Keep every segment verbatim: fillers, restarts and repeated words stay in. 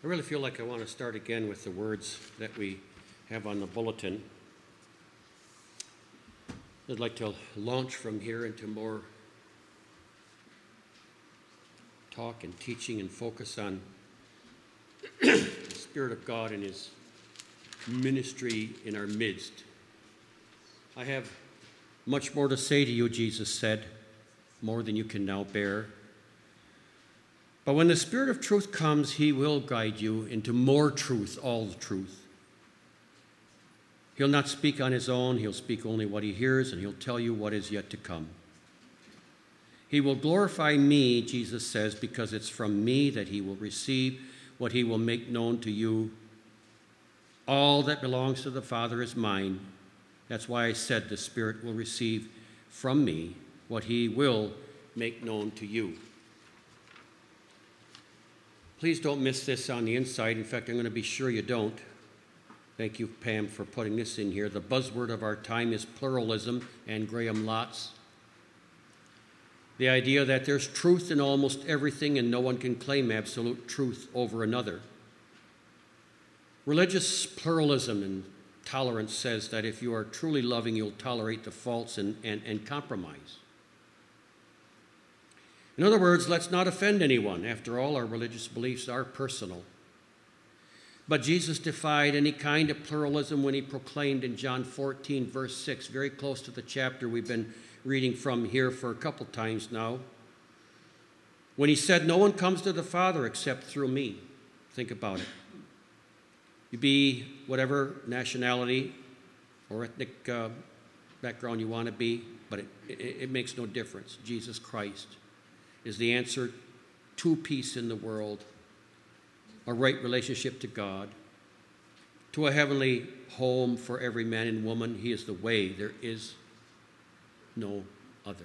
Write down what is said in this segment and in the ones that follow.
I really feel like I want to start again with the words that we have on the bulletin. I'd like to launch from here into more talk and teaching and focus on the Spirit of God and His ministry in our midst. I have much more to say to you, Jesus said, more than you can now bear. But when the Spirit of truth comes, He will guide you into more truth, all the truth. He'll not speak on His own. He'll speak only what He hears, and He'll tell you what is yet to come. He will glorify me, Jesus says, because it's from me that He will receive what He will make known to you. All that belongs to the Father is mine. That's why I said the Spirit will receive from me what He will make known to you. Please don't miss this on the inside. In fact, I'm going to be sure you don't. Thank you, Pam, for putting this in here. The buzzword of our time is pluralism, and Graham Lotz. The idea that there's truth in almost everything and no one can claim absolute truth over another. Religious pluralism and tolerance says that if you are truly loving, you'll tolerate the false and, and, and compromise. In other words, let's not offend anyone. After all, our religious beliefs are personal. But Jesus defied any kind of pluralism when He proclaimed in John fourteen, verse six, very close to the chapter we've been reading from here for a couple times now, when He said, "No one comes to the Father except through me." Think about it. You be whatever nationality or ethnic uh, background you want to be, but it, it, it makes no difference. Jesus Christ is the answer to peace in the world, a right relationship to God, to a heavenly home for every man and woman. He is the way. There is no other.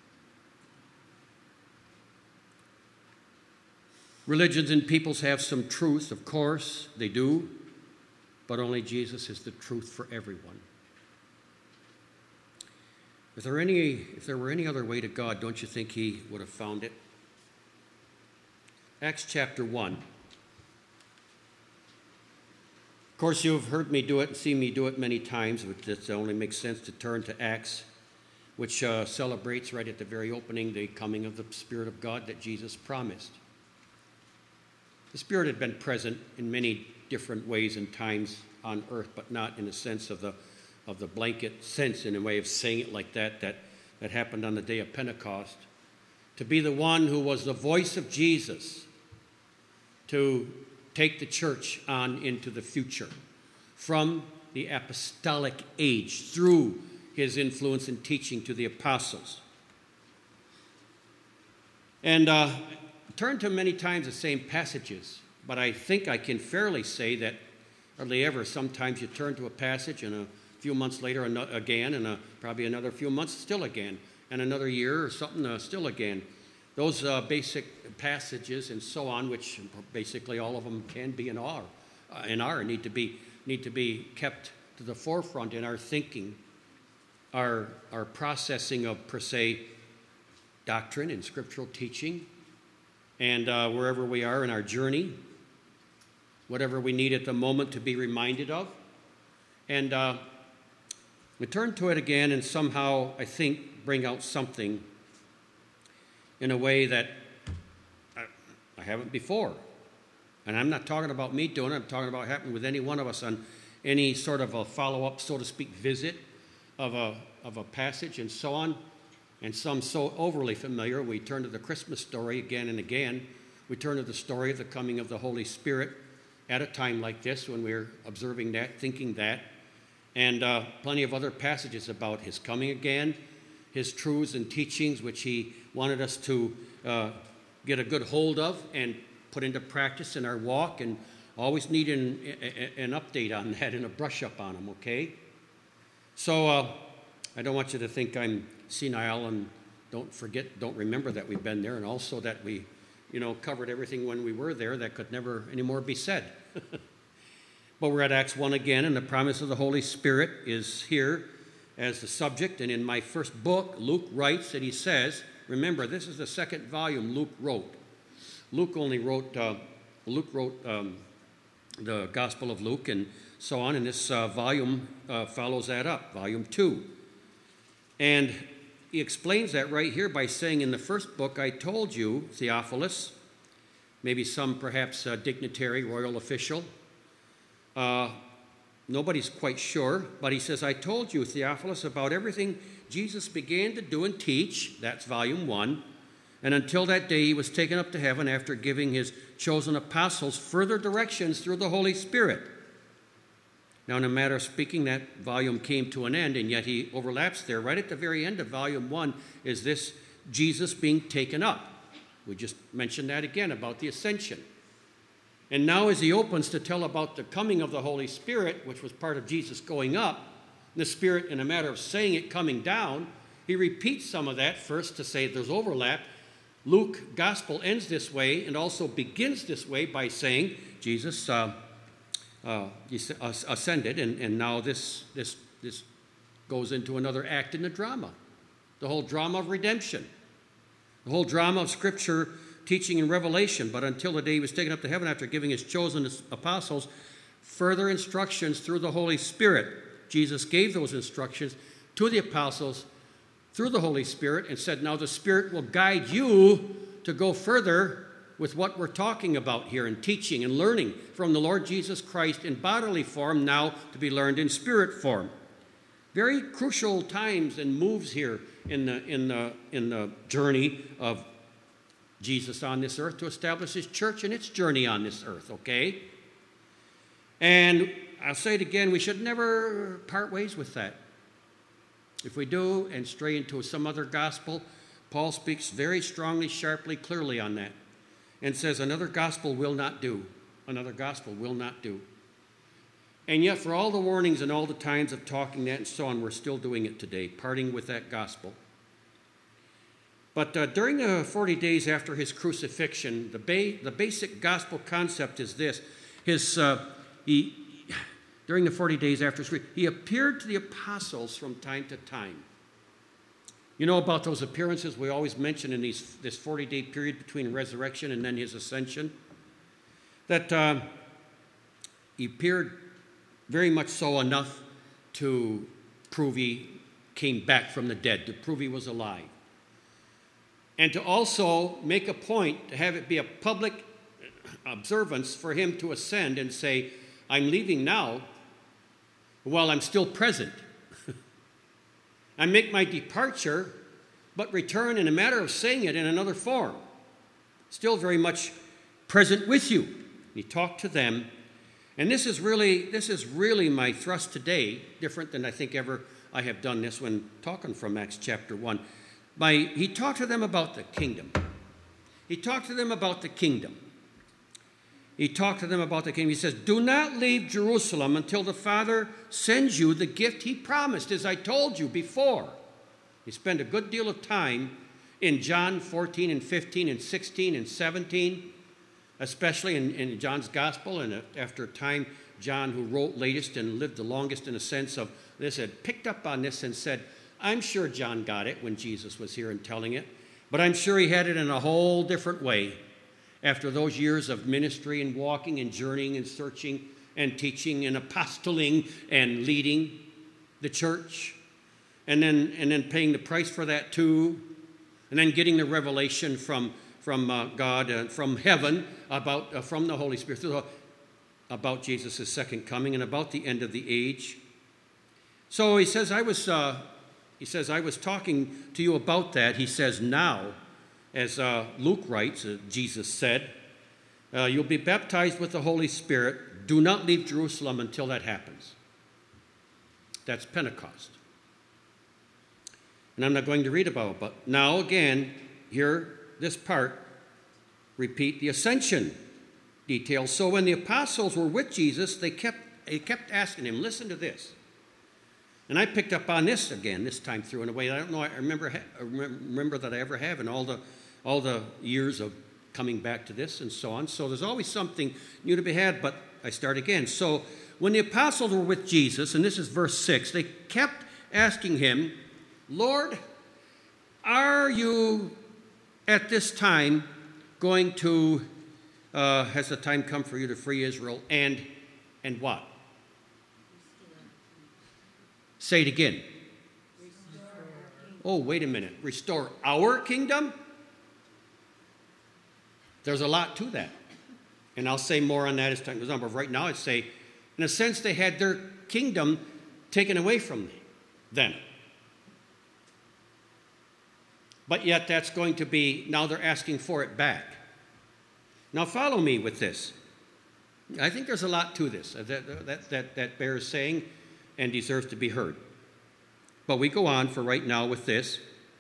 Religions and peoples have some truth, of course, they do, but only Jesus is the truth for everyone. If there, any, if there were any other way to God, don't you think He would have found it? Acts chapter one. Of course, you've heard me do it and seen me do it many times, but it only makes sense to turn to Acts, which uh, celebrates right at the very opening the coming of the Spirit of God that Jesus promised. The Spirit had been present in many different ways and times on earth, but not in the sense of the of the blanket sense, in a way of saying it like that, that, that happened on the day of Pentecost. To be the one who was the voice of Jesus, to take the church on into the future from the apostolic age through His influence and teaching to the apostles. And uh, turn to many times the same passages, but I think I can fairly say that hardly ever, sometimes you turn to a passage and a few months later again, and a, probably another few months still again, and another year or something uh, still again. Those uh, basic passages and so on, which basically all of them can be and are, uh, and are need to be need to be kept to the forefront in our thinking, our our processing of per se doctrine and scriptural teaching, and uh, wherever we are in our journey, whatever we need at the moment to be reminded of, and. Uh, We turn to it again and somehow, I think, bring out something in a way that I, I haven't before. And I'm not talking about me doing it. I'm talking about happening with any one of us on any sort of a follow-up, so to speak, visit of a, of a passage and so on. And some so overly familiar, we turn to the Christmas story again and again. We turn to the story of the coming of the Holy Spirit at a time like this when we're observing that, thinking that. And uh, plenty of other passages about His coming again, His truths and teachings, which He wanted us to uh, get a good hold of and put into practice in our walk, and always need an, an update on that and a brush up on them, okay? So uh, I don't want you to think I'm senile and don't forget, don't remember that we've been there, and also that we, you know, covered everything when we were there that could never anymore be said. But we're at Acts one again, and the promise of the Holy Spirit is here as the subject. And in my first book, Luke writes that he says, remember, this is the second volume Luke wrote. Luke only wrote uh, Luke wrote um, the Gospel of Luke and so on, and this uh, volume uh, follows that up, volume two. And he explains that right here by saying, in the first book I told you, Theophilus, maybe some perhaps uh, dignitary, royal official, uh, nobody's quite sure, but he says, I told you, Theophilus, about everything Jesus began to do and teach, that's volume one, and until that day he was taken up to heaven after giving his chosen apostles further directions through the Holy Spirit. Now, in a matter of speaking, that volume came to an end, and yet he overlaps there. Right at the very end of volume one is this Jesus being taken up. We just mentioned that again about the ascension. And now as he opens to tell about the coming of the Holy Spirit, which was part of Jesus going up, the Spirit, in a matter of saying it, coming down, he repeats some of that first to say there's overlap. Luke Gospel ends this way and also begins this way by saying Jesus uh, uh, ascended, and, and now this, this, this goes into another act in the drama, the whole drama of redemption, the whole drama of Scripture teaching and revelation. But until the day he was taken up to heaven after giving his chosen apostles further instructions through the Holy Spirit, Jesus gave those instructions to the apostles through the Holy Spirit and said, now the Spirit will guide you to go further with what we're talking about here and teaching and learning from the Lord Jesus Christ in bodily form, now to be learned in spirit form. Very crucial times and moves here in the, in the, in the journey of Jesus on this earth to establish his church and its journey on this earth, okay? And I'll say it again, we should never part ways with that. If we do and stray into some other gospel, Paul speaks very strongly, sharply, clearly on that and says another gospel will not do. Another gospel will not do. And yet for all the warnings and all the times of talking that and so on, we're still doing it today, parting with that gospel. But uh, during the forty days after his crucifixion, the, ba- the basic gospel concept is this. His, uh, he, during the forty days after his crucifixion, he appeared to the apostles from time to time. You know about those appearances we always mention in these, this forty-day period between resurrection and then his ascension? That uh, he appeared very much so enough to prove he came back from the dead, to prove he was alive. And to also make a point, to have it be a public observance for him to ascend and say, I'm leaving now while I'm still present. I make my departure, but return in a matter of saying it in another form. Still very much present with you. He talked to them. And this is really, this is really my thrust today, different than I think ever I have done this when talking from Acts chapter one. By, he talked to them about the kingdom. He talked to them about the kingdom. He talked to them about the kingdom. He says, do not leave Jerusalem until the Father sends you the gift he promised, as I told you before. He spent a good deal of time in John fourteen and fifteen and sixteen and seventeen, especially in, in John's gospel. And after a time, John, who wrote latest and lived the longest in a sense of this, had picked up on this and said, I'm sure John got it when Jesus was here and telling it, but I'm sure he had it in a whole different way after those years of ministry and walking and journeying and searching and teaching and apostoling and leading the church, and then and then paying the price for that too, and then getting the revelation from from uh, God, uh, from heaven, about uh, from the Holy Spirit, about Jesus' second coming and about the end of the age. So he says, I was uh, he says, I was talking to you about that. He says, now, as uh, Luke writes, uh, Jesus said, uh, you'll be baptized with the Holy Spirit. Do not leave Jerusalem until that happens. That's Pentecost. And I'm not going to read about it, but now again, here, this part, repeat the ascension details. So when the apostles were with Jesus, they kept, they kept asking him, listen to this. And I picked up on this again, this time through, in a way I don't know, I remember, I remember that I ever have in all the, all the years of coming back to this and so on. So there's always something new to be had, but I start again. So when the apostles were with Jesus, and this is verse six, they kept asking him, Lord, are you at this time going to uh, has the time come for you to free Israel and, and what? Say it again. Oh, wait a minute. Restore our kingdom? There's a lot to that. And I'll say more on that as time goes on. But right now I'd say, in a sense, they had their kingdom taken away from them. But yet that's going to be, now they're asking for it back. Now follow me with this. I think there's a lot to this that, that, that, that bears saying and deserves to be heard. But we go on for right now with this.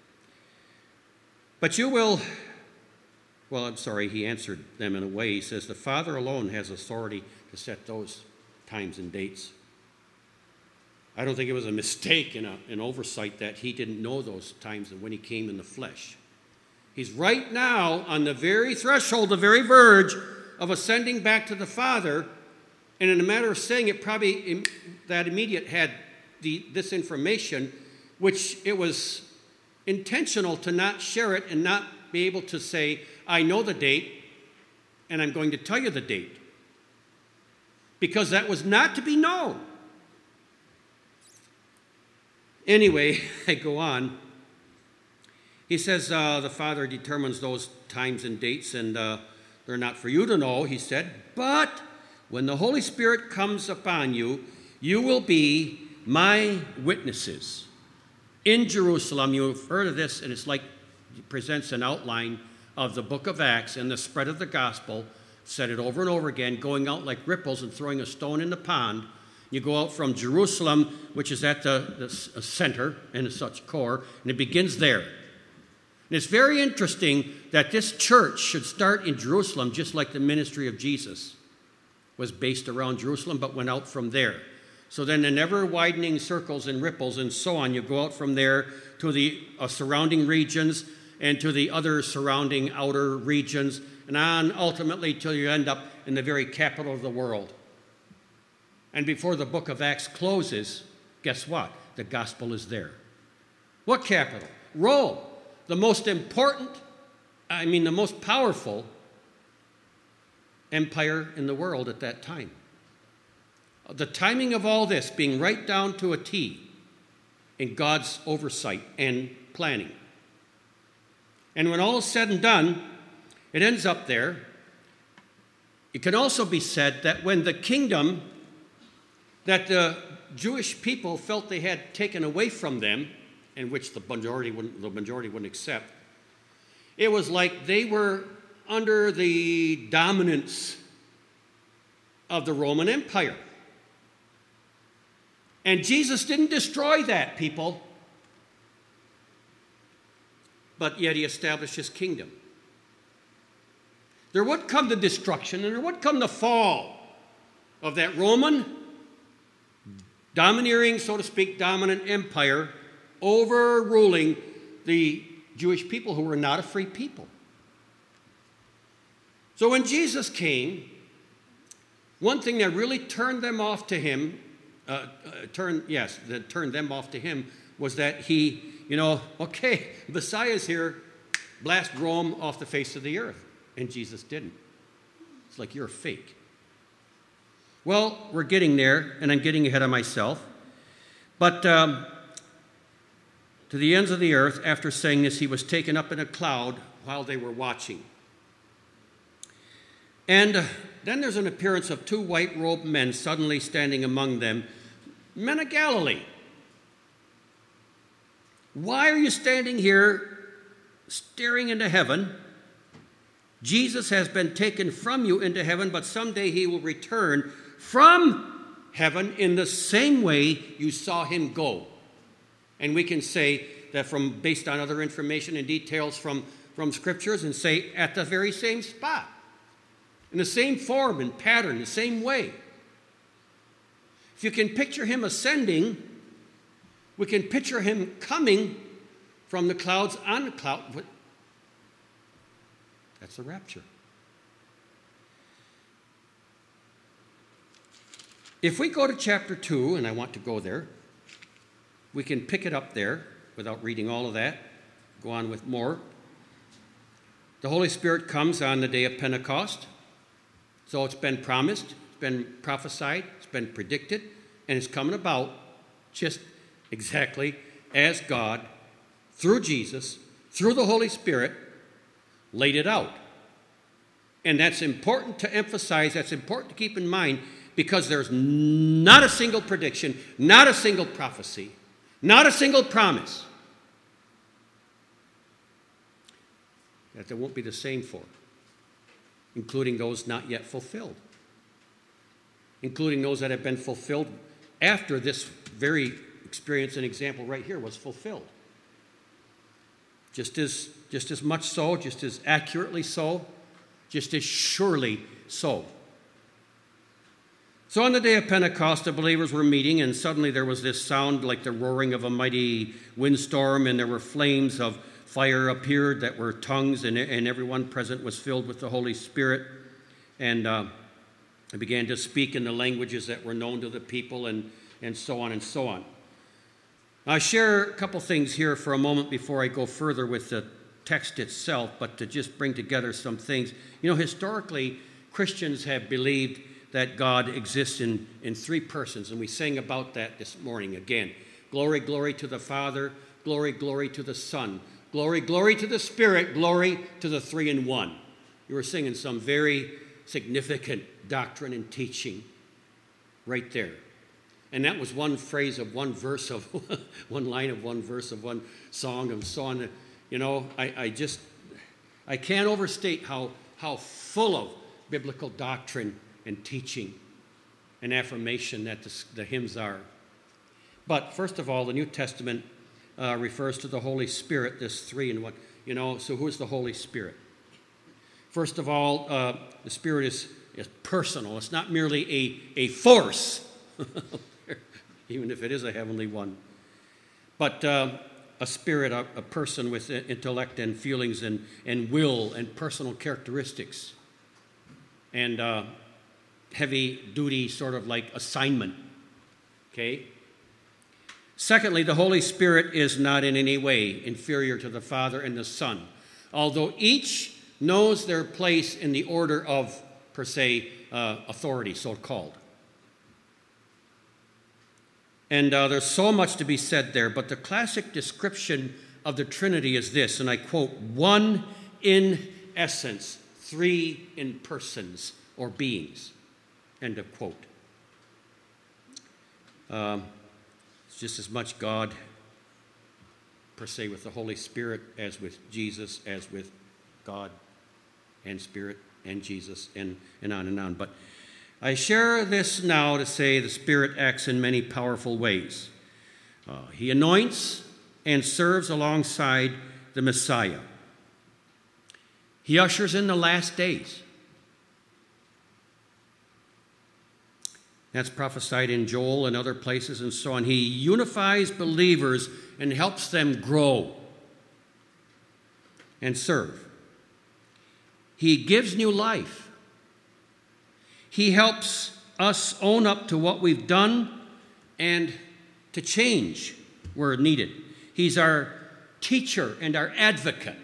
But you will, well, I'm sorry, he answered them in a way. He says, the Father alone has authority to set those times and dates. I don't think it was a mistake and an oversight that he didn't know those times and when he came in the flesh. He's right now on the very threshold, the very verge of ascending back to the Father. And in a matter of saying it, probably that immediate had the, this information, which it was intentional to not share it and not be able to say, I know the date, and I'm going to tell you the date. Because that was not to be known. Anyway, I go on. He says uh, the Father determines those times and dates, and uh, they're not for you to know, he said. But when the Holy Spirit comes upon you, you will be my witnesses in Jerusalem. You've heard of this, and it's like it presents an outline of the book of Acts and the spread of the gospel. Said it over and over again, going out like ripples and throwing a stone in the pond. You go out from Jerusalem, which is at the, the center and such core, and it begins there. And it's very interesting that this church should start in Jerusalem, just like the ministry of Jesus was based around Jerusalem, but went out from there. So then in ever-widening circles and ripples and so on, you go out from there to the uh, surrounding regions and to the other surrounding outer regions, and on ultimately till you end up in the very capital of the world. And before the book of Acts closes, guess what? The gospel is there. What capital? Rome, the most important, I mean the most powerful empire in the world at that time. The timing of all this being right down to a T in God's oversight and planning. And when all is said and done, it ends up there. It can also be said that when the kingdom that the Jewish people felt they had taken away from them, and which the majority wouldn't, the majority wouldn't accept, it was like they were under the dominance of the Roman Empire. And Jesus didn't destroy that, people, but yet he established his kingdom. There would come the destruction, and there would come the fall of that Roman domineering, so to speak, dominant empire, overruling the Jewish people who were not a free people. So when Jesus came, one thing that really turned them off to him, uh, uh, turned, yes, that turned them off to him was that he, you know, okay, Messiah's here, blast Rome off the face of the earth. And Jesus didn't. It's like, you're a fake. Well, we're getting there, and I'm getting ahead of myself. But um, to the ends of the earth, after saying this, he was taken up in a cloud while they were watching. And uh, then there's an appearance of two white-robed men suddenly standing among them, men of Galilee. Why are you standing here staring into heaven? Jesus has been taken from you into heaven, but someday he will return from heaven in the same way you saw him go. And we can say that from based on other information and details from, from scriptures, and say at the very same spot, in the same form and pattern, the same way. If you can picture him ascending, we can picture him coming from the clouds on the cloud. That's the rapture. If we go to chapter two, and I want to go there, we can pick it up there without reading all of that. Go on with more. The Holy Spirit comes on the day of Pentecost. So it's been promised, it's been prophesied, it's been predicted, and it's coming about just exactly as God, through Jesus, through the Holy Spirit, laid it out. And that's important to emphasize, that's important to keep in mind, because there's not a single prediction, not a single prophecy, not a single promise that there won't be the same for, including those not yet fulfilled, including those that have been fulfilled after this very experience and example right here was fulfilled. Just as, just as much so, just as accurately so, just as surely so. So on the day of Pentecost, the believers were meeting, and suddenly there was this sound like the roaring of a mighty windstorm, and there were flames of fire appeared that were tongues, and, and everyone present was filled with the Holy Spirit. And uh, they began to speak in the languages that were known to the people, and, and so on and so on. I'll share a couple things here for a moment before I go further with the text itself, but to just bring together some things. You know, historically, Christians have believed that God exists in, in three persons, and we sang about that this morning again. Glory, glory to the Father, glory, glory to the Son, glory, glory to the Spirit, glory to the three in one. You were singing some very significant doctrine and teaching right there. And that was one phrase of one verse of, one line of one verse of one song and so on. You know, I, I just, I can't overstate how, how full of biblical doctrine and teaching and affirmation that the, the hymns are. But first of all, the New Testament uh, refers to the Holy Spirit, this three in one. You know, so who's the Holy Spirit? First of all, uh, the Spirit is, is personal. It's not merely a, a force, even if it is a heavenly one. But uh, a spirit, a, a person with intellect and feelings and, and will and personal characteristics. And uh, heavy-duty sort of like assignment, okay? Secondly, the Holy Spirit is not in any way inferior to the Father and the Son, although each knows their place in the order of, per se, uh, authority, so-called. And uh, there's so much to be said there, but the classic description of the Trinity is this, and I quote, one in essence, three in persons or beings. End of quote. Um, it's just as much God, per se, with the Holy Spirit as with Jesus, as with God and Spirit and Jesus, and, and on and on. But I share this now to say the Spirit acts in many powerful ways. Uh, he anoints and serves alongside the Messiah. He ushers in the last days. That's prophesied in Joel and other places and so on. He unifies believers and helps them grow and serve. He gives new life. He helps us own up to what we've done and to change where needed. He's our teacher and our advocate.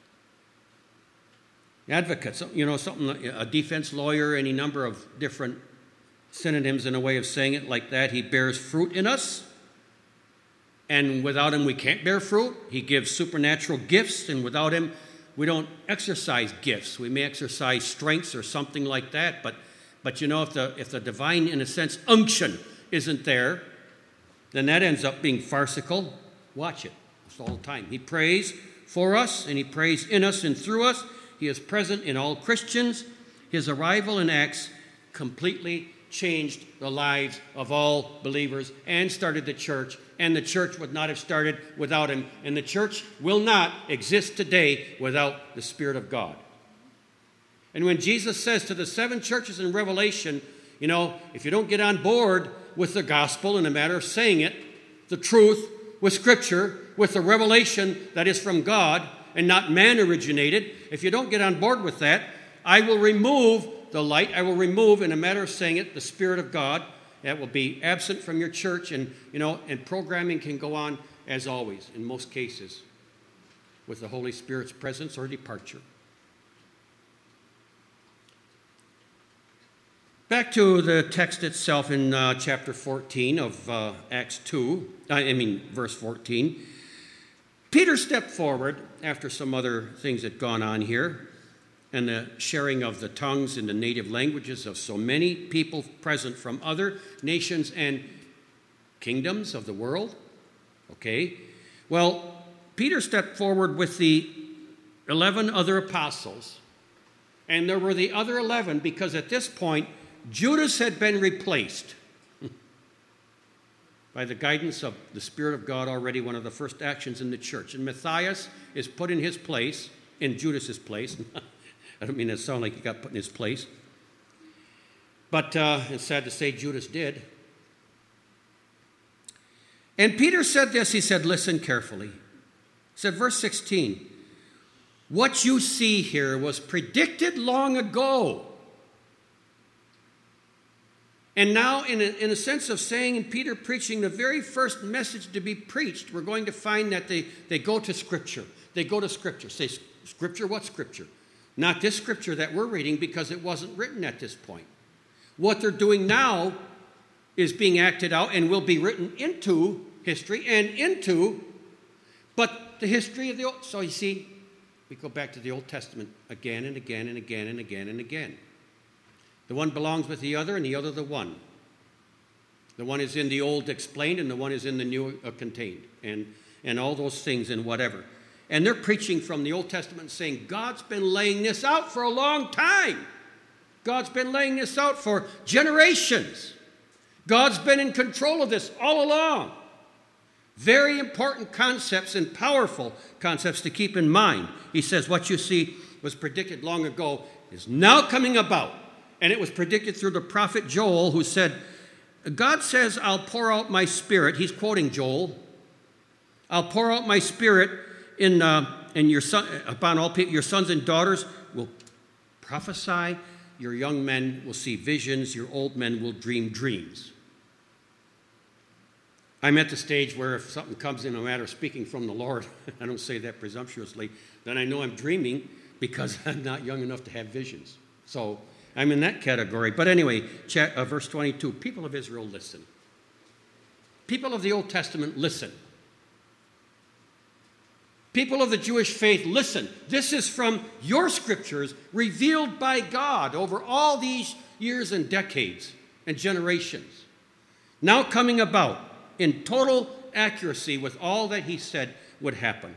Advocate, you know, something like a defense lawyer, any number of different synonyms in a way of saying it like that. He bears fruit in us, and without him we can't bear fruit. He gives supernatural gifts, and without him we don't exercise gifts. We may exercise strengths or something like that, but but you know, if the if the divine, in a sense, unction isn't there, then that ends up being farcical. Watch it. It's all the time. He prays for us, and he prays in us and through us. He is present in all Christians. His arrival in Acts completely changed the lives of all believers and started the church, and the church would not have started without him, and the church will not exist today without the Spirit of God. And when Jesus says to the seven churches in Revelation, you know, if you don't get on board with the gospel in a matter of saying it, the truth, with Scripture, with the revelation that is from God and not man originated, if you don't get on board with that, I will remove the light, I will remove, in a matter of saying it, the Spirit of God. That will be absent from your church, and, you know, and programming can go on as always, in most cases, with the Holy Spirit's presence or departure. Back to the text itself in uh, chapter fourteen of uh, Acts two, I mean verse fourteen. Peter stepped forward after some other things had gone on here, and the sharing of the tongues in the native languages of so many people present from other nations and kingdoms of the world. Okay, well, Peter stepped forward with the eleven other apostles, and there were the other eleven because at this point, Judas had been replaced by the guidance of the Spirit of God, already one of the first actions in the church. And Matthias is put in his place, in Judas's place. I don't mean to sound like he got put in his place. But uh, it's sad to say Judas did. And Peter said this, he said, listen carefully. He said, verse sixteen, what you see here was predicted long ago. And now, in a, in a sense of saying, and Peter preaching the very first message to be preached, we're going to find that they, they go to Scripture. They go to Scripture. Say, Scripture, what Scripture? Not this Scripture that we're reading, because it wasn't written at this point. What they're doing now is being acted out and will be written into history and into, but the history of the Old. So you see, we go back to the Old Testament again and again and again and again and again. The one belongs with the other, and the other the one. The one is in the old explained, and the one is in the new uh, contained, and, and all those things and whatever. And they're preaching from the Old Testament saying, God's been laying this out for a long time. God's been laying this out for generations. God's been in control of this all along. Very important concepts and powerful concepts to keep in mind. He says, what you see was predicted long ago is now coming about. And it was predicted through the prophet Joel, who said, God says, I'll pour out my spirit. He's quoting Joel. I'll pour out my spirit in, uh, in your son, upon all people. Your sons and daughters will prophesy. Your young men will see visions. Your old men will dream dreams. I'm at the stage where if something comes in a matter of speaking from the Lord, I don't say that presumptuously, then I know I'm dreaming because I'm not young enough to have visions. So I'm in that category. But anyway, chat, uh, verse twenty-two, people of Israel, listen. People of the Old Testament, listen. People of the Jewish faith, listen. This is from your scriptures revealed by God over all these years and decades and generations. Now coming about in total accuracy with all that he said would happen.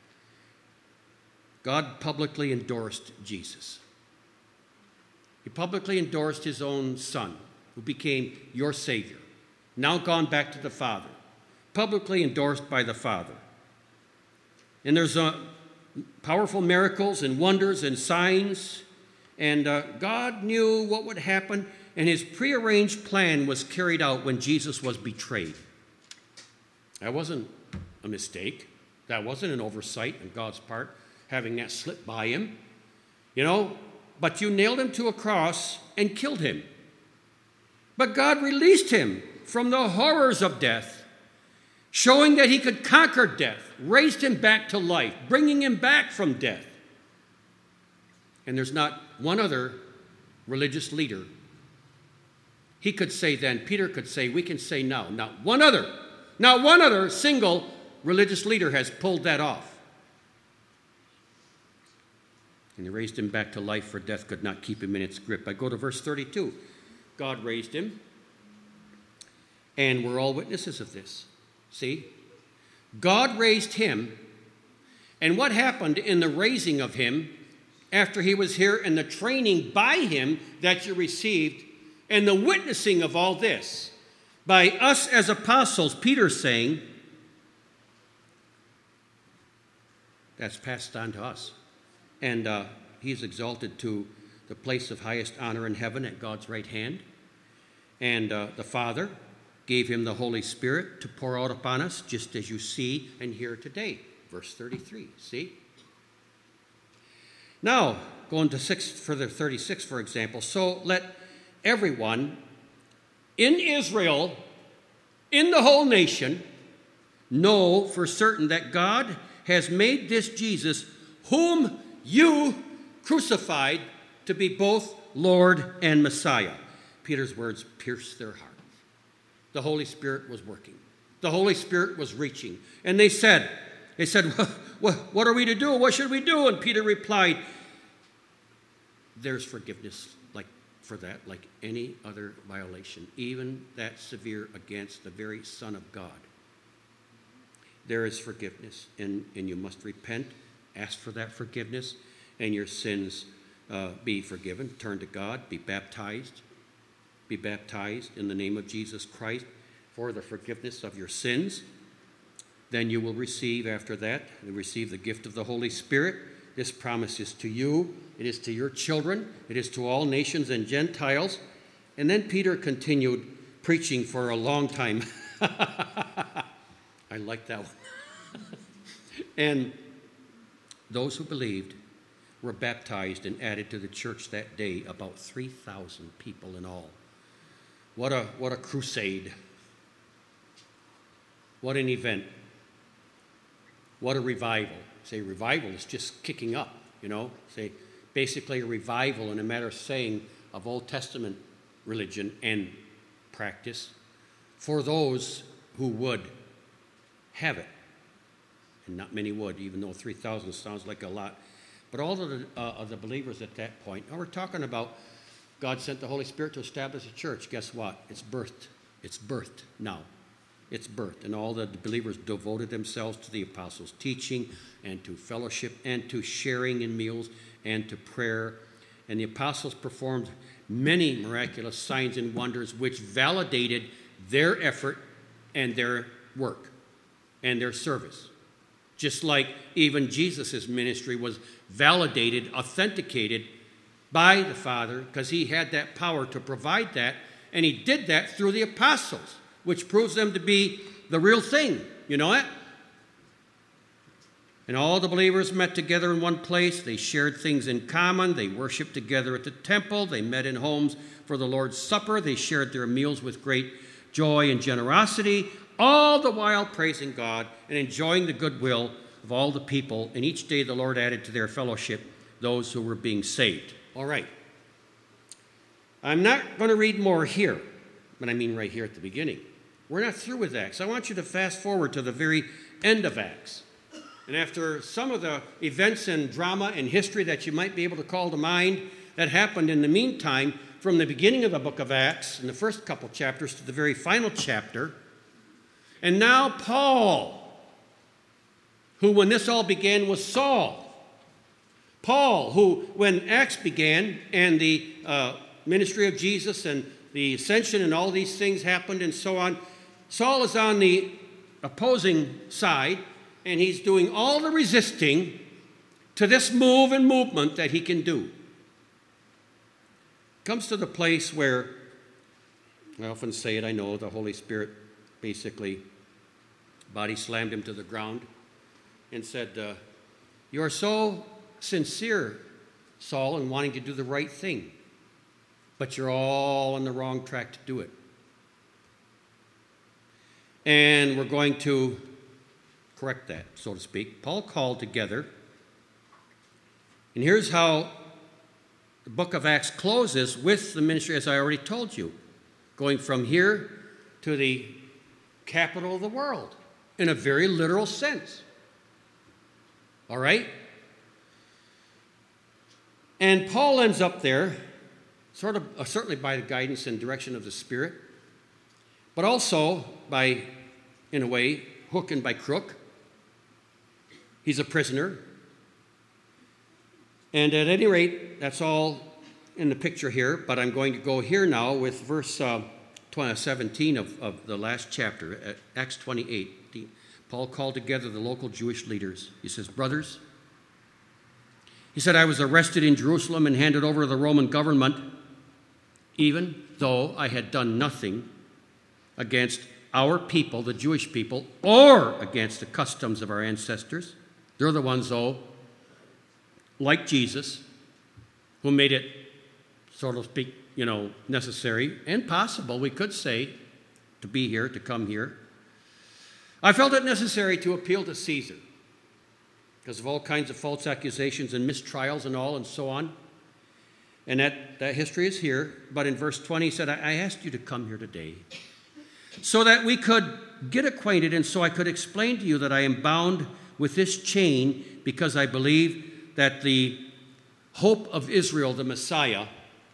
God publicly endorsed Jesus. He publicly endorsed his own son, who became your Savior, now gone back to the Father, publicly endorsed by the Father. And there's uh, powerful miracles and wonders and signs, and uh, God knew what would happen, and his prearranged plan was carried out when Jesus was betrayed. That wasn't a mistake. That wasn't an oversight on God's part, having that slip by him. You know, but you nailed him to a cross and killed him. But God released him from the horrors of death, showing that he could conquer death, raised him back to life, bringing him back from death. And there's not one other religious leader. He could say then, Peter could say, we can say now, not one other, not one other single religious leader has pulled that off. And he raised him back to life, for death could not keep him in its grip. I go to verse thirty-two. God raised him, and we're all witnesses of this. See? God raised him, and what happened in the raising of him after he was here and the training by him that you received and the witnessing of all this by us as apostles, Peter's saying, that's passed on to us. And uh, he's exalted to the place of highest honor in heaven at God's right hand. And uh, the Father gave him the Holy Spirit to pour out upon us, just as you see and hear today. Verse thirty-three, see? Now, going to six, further thirty-six, for example. So let everyone in Israel, in the whole nation, know for certain that God has made this Jesus, whom you crucified, to be both Lord and Messiah. Peter's words pierced their heart. The Holy Spirit was working. The Holy Spirit was reaching. And they said, they said, what, what are we to do? What should we do? And Peter replied, there's forgiveness like for that, like any other violation, even that severe against the very Son of God. There is forgiveness, and, and you must repent, ask for that forgiveness, and your sins uh, be forgiven. Turn to God, be baptized. Be baptized in the name of Jesus Christ for the forgiveness of your sins. Then you will receive after that, you receive the gift of the Holy Spirit. This promise is to you. It is to your children. It is to all nations and Gentiles. And then Peter continued preaching for a long time. I like that one. And those who believed were baptized and added to the church that day, about three thousand people in all. What a, what a crusade. What an event. What a revival. Say revival is just kicking up, you know. Say basically a revival in a matter of saying of Old Testament religion and practice for those who would have it. And not many would, even though three thousand sounds like a lot. But all of the, uh, of the believers at that point, now we're talking about God sent the Holy Spirit to establish a church. Guess what? It's birthed. It's birthed now. It's birthed. And all the believers devoted themselves to the apostles' teaching and to fellowship and to sharing in meals and to prayer. And the apostles performed many miraculous signs and wonders which validated their effort and their work and their service. Just like even Jesus' ministry was validated, authenticated by the Father, because he had that power to provide that, and he did that through the apostles, which proves them to be the real thing. You know it? And all the believers met together in one place. They shared things in common. They worshiped together at the temple. They met in homes for the Lord's Supper. They shared their meals with great joy and generosity, all the while praising God and enjoying the goodwill of all the people. And each day the Lord added to their fellowship those who were being saved. All right. I'm not going to read more here, but I mean right here at the beginning. We're not through with Acts. I want you to fast forward to the very end of Acts. And after some of the events and drama and history that you might be able to call to mind that happened in the meantime, from the beginning of the book of Acts, in the first couple chapters to the very final chapter, and now Paul, who when this all began was Saul. Paul, who when Acts began and the uh, ministry of Jesus and the ascension and all these things happened and so on, Saul is on the opposing side, and he's doing all the resisting to this move and movement that he can do. Comes to the place where, I often say it, I know, the Holy Spirit basically body slammed him to the ground and said, uh, you are so sincere, Saul, in wanting to do the right thing, but you're all on the wrong track to do it. And we're going to correct that, so to speak. Paul called together, and here's how the book of Acts closes with the ministry, as I already told you, going from here to the capital of the world in a very literal sense. All right? And Paul ends up there, sort of, uh, certainly by the guidance and direction of the Spirit, but also by, in a way, hook and by crook. He's a prisoner. And at any rate, that's all in the picture here, but I'm going to go here now with verse uh, seventeen of, of the last chapter, Acts twenty-eight. The, Paul called together the local Jewish leaders. He says, brothers, he said, I was arrested in Jerusalem and handed over to the Roman government, even though I had done nothing against our people, the Jewish people, or against the customs of our ancestors. They're the ones, though, like Jesus, who made it, so to speak, you know, necessary and possible, we could say, to be here, to come here. I felt it necessary to appeal to Caesar because of all kinds of false accusations and mistrials and all and so on. And that, that history is here. But in verse twenty, he said, I, I asked you to come here today so that we could get acquainted and so I could explain to you that I am bound with this chain because I believe that the hope of Israel, the Messiah,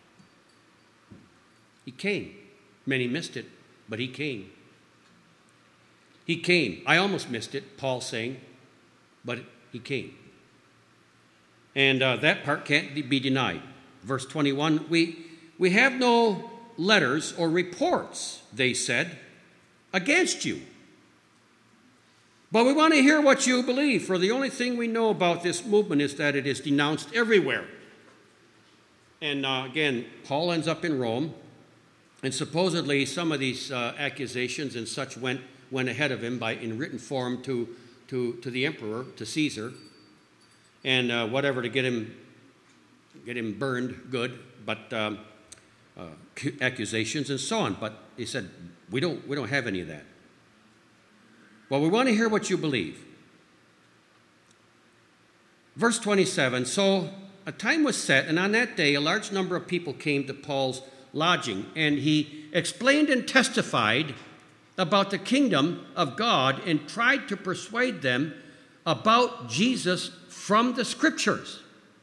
he came. Many missed it, but he came. He came. I almost missed it, Paul saying, but he came. And uh, that part can't be denied. Verse twenty-one, we, we have no letters or reports, they said, against you. But we want to hear what you believe, for the only thing we know about this movement is that it is denounced everywhere. And uh, again, Paul ends up in Rome, and supposedly some of these uh, accusations and such went went ahead of him by in written form to to, to the emperor, to Caesar, and uh, whatever to get him get him burned good, but um, uh, accusations and so on. But he said, we don't we don't have any of that. Well, we want to hear what you believe. Verse twenty-seven, so a time was set, and on that day a large number of people came to Paul's lodging, and he explained and testified about the kingdom of God and tried to persuade them about Jesus from the Scriptures.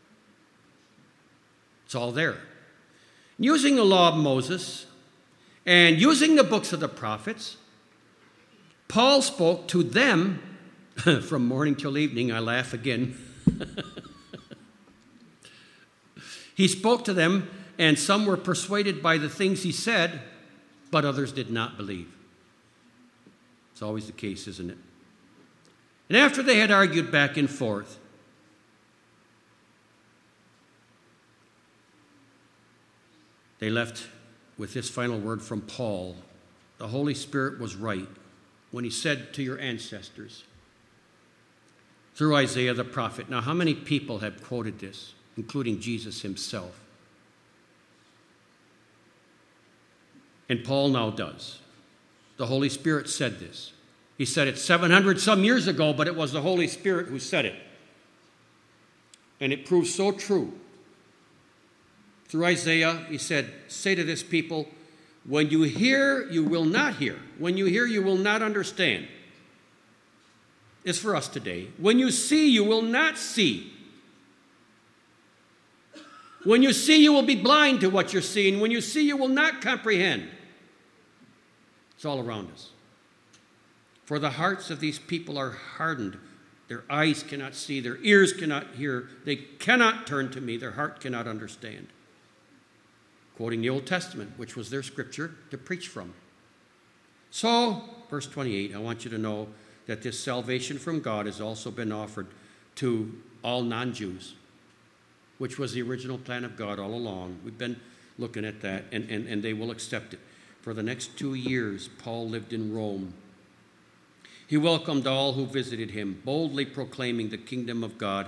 It's all there. Using the law of Moses and using the books of the prophets, Paul spoke to them from morning till evening. I laugh again. He spoke to them, and some were persuaded by the things he said, but others did not believe. It's always the case, isn't it? And after they had argued back and forth, they left with this final word from Paul. The Holy Spirit was right when he said to your ancestors, through Isaiah the prophet. Now, how many people have quoted this, including Jesus himself? And Paul now does. The Holy Spirit said this. He said it seven hundred some years ago, but it was the Holy Spirit who said it. And it proves so true. Through Isaiah, he said, say to this people, when you hear, you will not hear. When you hear, you will not understand. It's for us today. When you see, you will not see. When you see, you will be blind to what you're seeing. When you see, you will not comprehend. It's all around us. For the hearts of these people are hardened. Their eyes cannot see. Their ears cannot hear. They cannot turn to me. Their heart cannot understand. Quoting the Old Testament, which was their scripture to preach from. So, verse twenty-eight, I want you to know that this salvation from God has also been offered to all non-Jews, which was the original plan of God all along. We've been looking at that, and, and, and they will accept it. For the next two years, Paul lived in Rome. He welcomed all who visited him, boldly proclaiming the kingdom of God.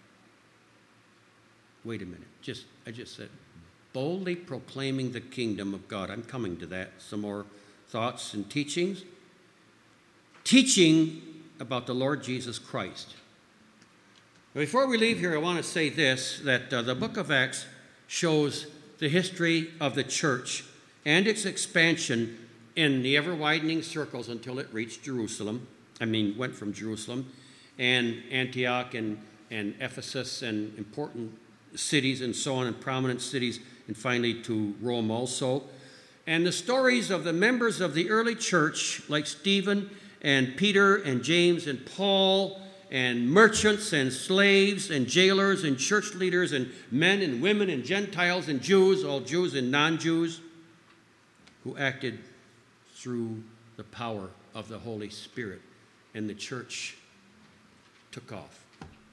Wait a minute. Just I just said, boldly proclaiming the kingdom of God. I'm coming to that. Some more thoughts and teachings. Teaching about the Lord Jesus Christ. Before we leave here, I want to say this, that uh, the book of Acts shows the history of the church and its expansion in the ever-widening circles until it reached Jerusalem. I mean, went from Jerusalem and Antioch and, and Ephesus and important cities and so on, and prominent cities, and finally to Rome also. And the stories of the members of the early church, like Stephen and Peter and James and Paul, and merchants and slaves and jailers and church leaders and men and women and Gentiles and Jews, all Jews and non-Jews, who acted through the power of the Holy Spirit, and the church took off.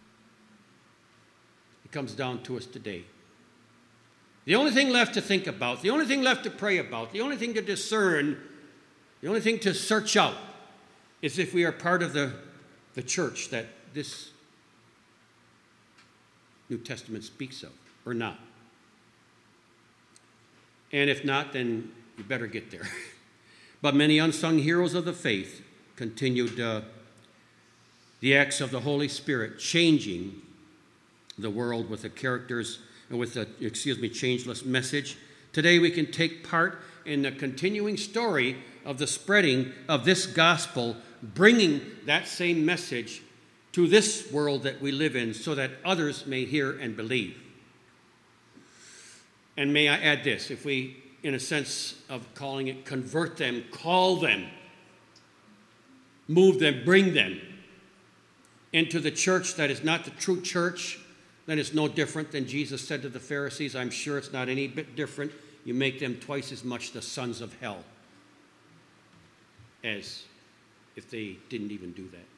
It comes down to us today. The only thing left to think about, the only thing left to pray about, the only thing to discern, the only thing to search out is if we are part of the, the church that this New Testament speaks of, or not. And if not, then you better get there. But many unsung heroes of the faith continued uh, the acts of the Holy Spirit, changing the world with the characters with the, excuse me, changeless message. Today we can take part in the continuing story of the spreading of this gospel, bringing that same message to this world that we live in so that others may hear and believe. And may I add this, if we, in a sense of calling it, convert them, call them, move them, bring them into the church that is not the true church, then it's no different than Jesus said to the Pharisees. I'm sure it's not any bit different. You make them twice as much the sons of hell as if they didn't even do that.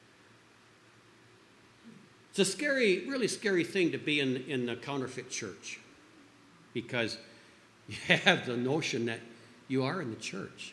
It's a scary, really scary thing to be in, in the counterfeit church, because you have the notion that you are in the church,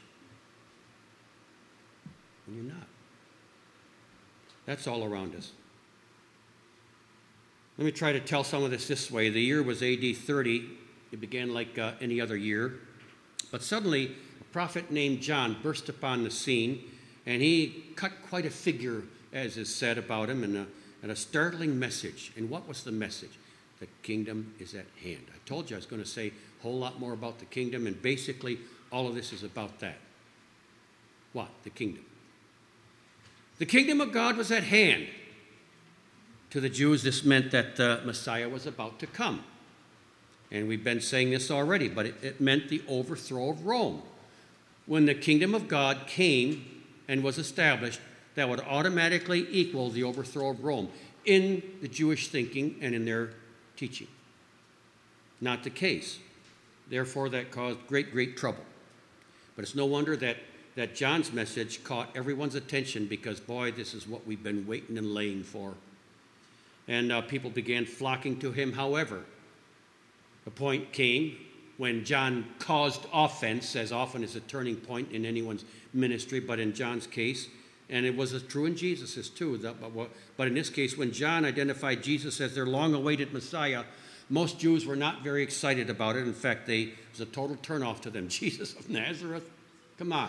and you're not. That's all around us. Let me try to tell some of this this way. The year was A D thirty. It began like uh, any other year. But suddenly, a prophet named John burst upon the scene, and he cut quite a figure, as is said about him, and a, and a startling message. And what was the message? The kingdom is at hand. I told you I was going to say a whole lot more about the kingdom, and basically all of this is about that. What? The kingdom. The kingdom of God was at hand. To the Jews, this meant that the Messiah was about to come. And we've been saying this already, but it, it meant the overthrow of Rome. When the kingdom of God came and was established, that would automatically equal the overthrow of Rome in the Jewish thinking and in their teaching. Not the case. Therefore, that caused great, great trouble. But it's no wonder that, that John's message caught everyone's attention, because, boy, this is what we've been waiting and laying for. And uh, people began flocking to him. However, the point came when John caused offense, as often is a turning point in anyone's ministry, but in John's case, and it was true in Jesus's too, but in this case, when John identified Jesus as their long-awaited Messiah, most Jews were not very excited about it. In fact, they, it was a total turnoff to them. Jesus of Nazareth? Come on.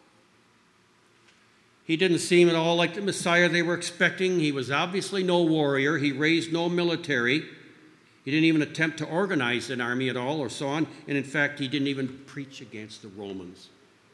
He didn't seem at all like the Messiah they were expecting. He was obviously no warrior. He raised no military. He didn't even attempt to organize an army at all, or so on. And in fact, he didn't even preach against the Romans.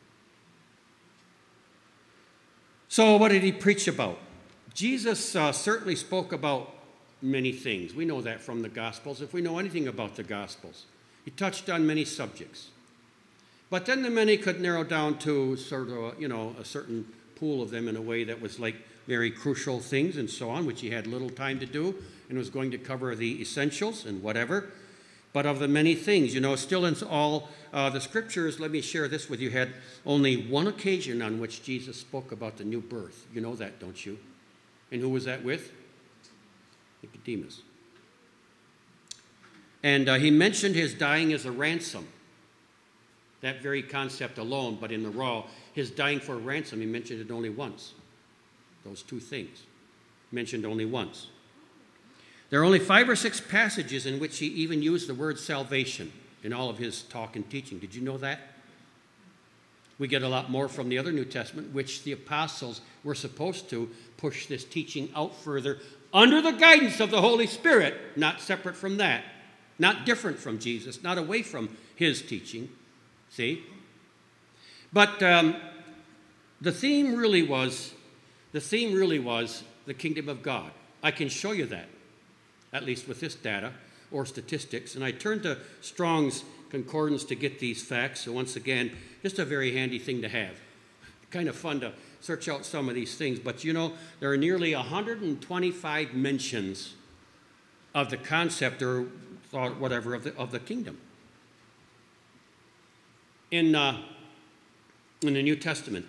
So what did he preach about? Jesus uh, certainly spoke about many things. We know that from the Gospels, if we know anything about the Gospels. He touched on many subjects. But then the many could narrow down to sort of, you know, a certain pool of them in a way that was like very crucial things and so on, which he had little time to do, and was going to cover the essentials and whatever. But of the many things, you know, still in all uh, the scriptures, let me share this with you, had only one occasion on which Jesus spoke about the new birth. You know that, don't you? And who was that with? Nicodemus. And uh, he mentioned his dying as a ransom. That very concept alone, but in the raw, his dying for a ransom, he mentioned it only once. Those two things, mentioned only once. There are only five or six passages in which he even used the word salvation in all of his talk and teaching. Did you know that? We get a lot more from the other New Testament, which the apostles were supposed to push this teaching out further under the guidance of the Holy Spirit, not separate from that, not different from Jesus, not away from his teaching. See? But um, the theme really was, the theme really was the kingdom of God. I can show you that, at least with this data or statistics. And I turned to Strong's Concordance to get these facts. So once again, just a very handy thing to have. Kind of fun to search out some of these things. But you know, there are nearly one hundred twenty-five mentions of the concept or thought, whatever, of the, of the kingdom. In, uh, in the New Testament.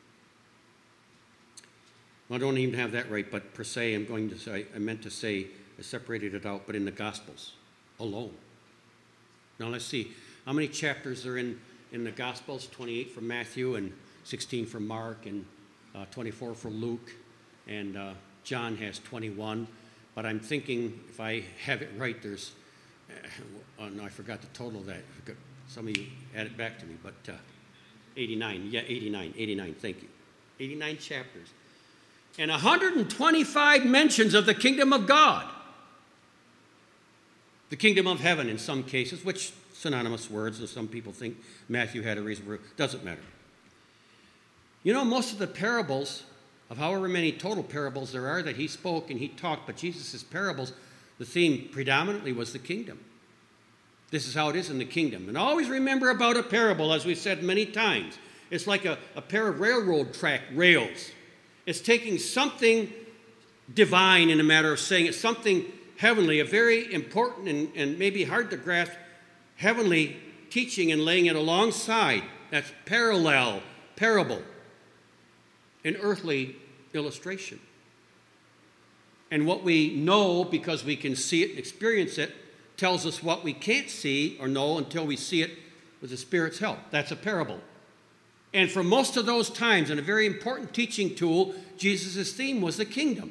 Well, I don't even have that right, but per se, I'm going to say, I meant to say, I separated it out, but in the Gospels alone. Now let's see, how many chapters are in, in the Gospels? twenty-eight for Matthew, and sixteen for Mark, and uh, twenty-four for Luke, and uh, John has twenty-one. But I'm thinking, if I have it right, there's, uh, oh no, I forgot the total of that. Some of you add it back to me, but uh, eighty-nine, yeah, eighty-nine, eighty-nine, thank you. eighty-nine chapters. And one hundred twenty-five mentions of the kingdom of God. The kingdom of heaven in some cases, which synonymous words, and some people think Matthew had a reason for it. Doesn't matter. You know, most of the parables, of however many total parables there are that he spoke and he talked, but Jesus' parables, the theme predominantly was the kingdom. This is how it is in the kingdom. And always remember about a parable, as we've said many times. It's like a, a pair of railroad track rails. It's taking something divine in a matter of saying it's something heavenly, a very important and, and maybe hard to grasp heavenly teaching and laying it alongside. That's parallel, parable, an earthly illustration. And what we know, because we can see it and experience it, tells us what we can't see or know until we see it with the Spirit's help. That's a parable. And for most of those times, and a very important teaching tool, Jesus' theme was the kingdom.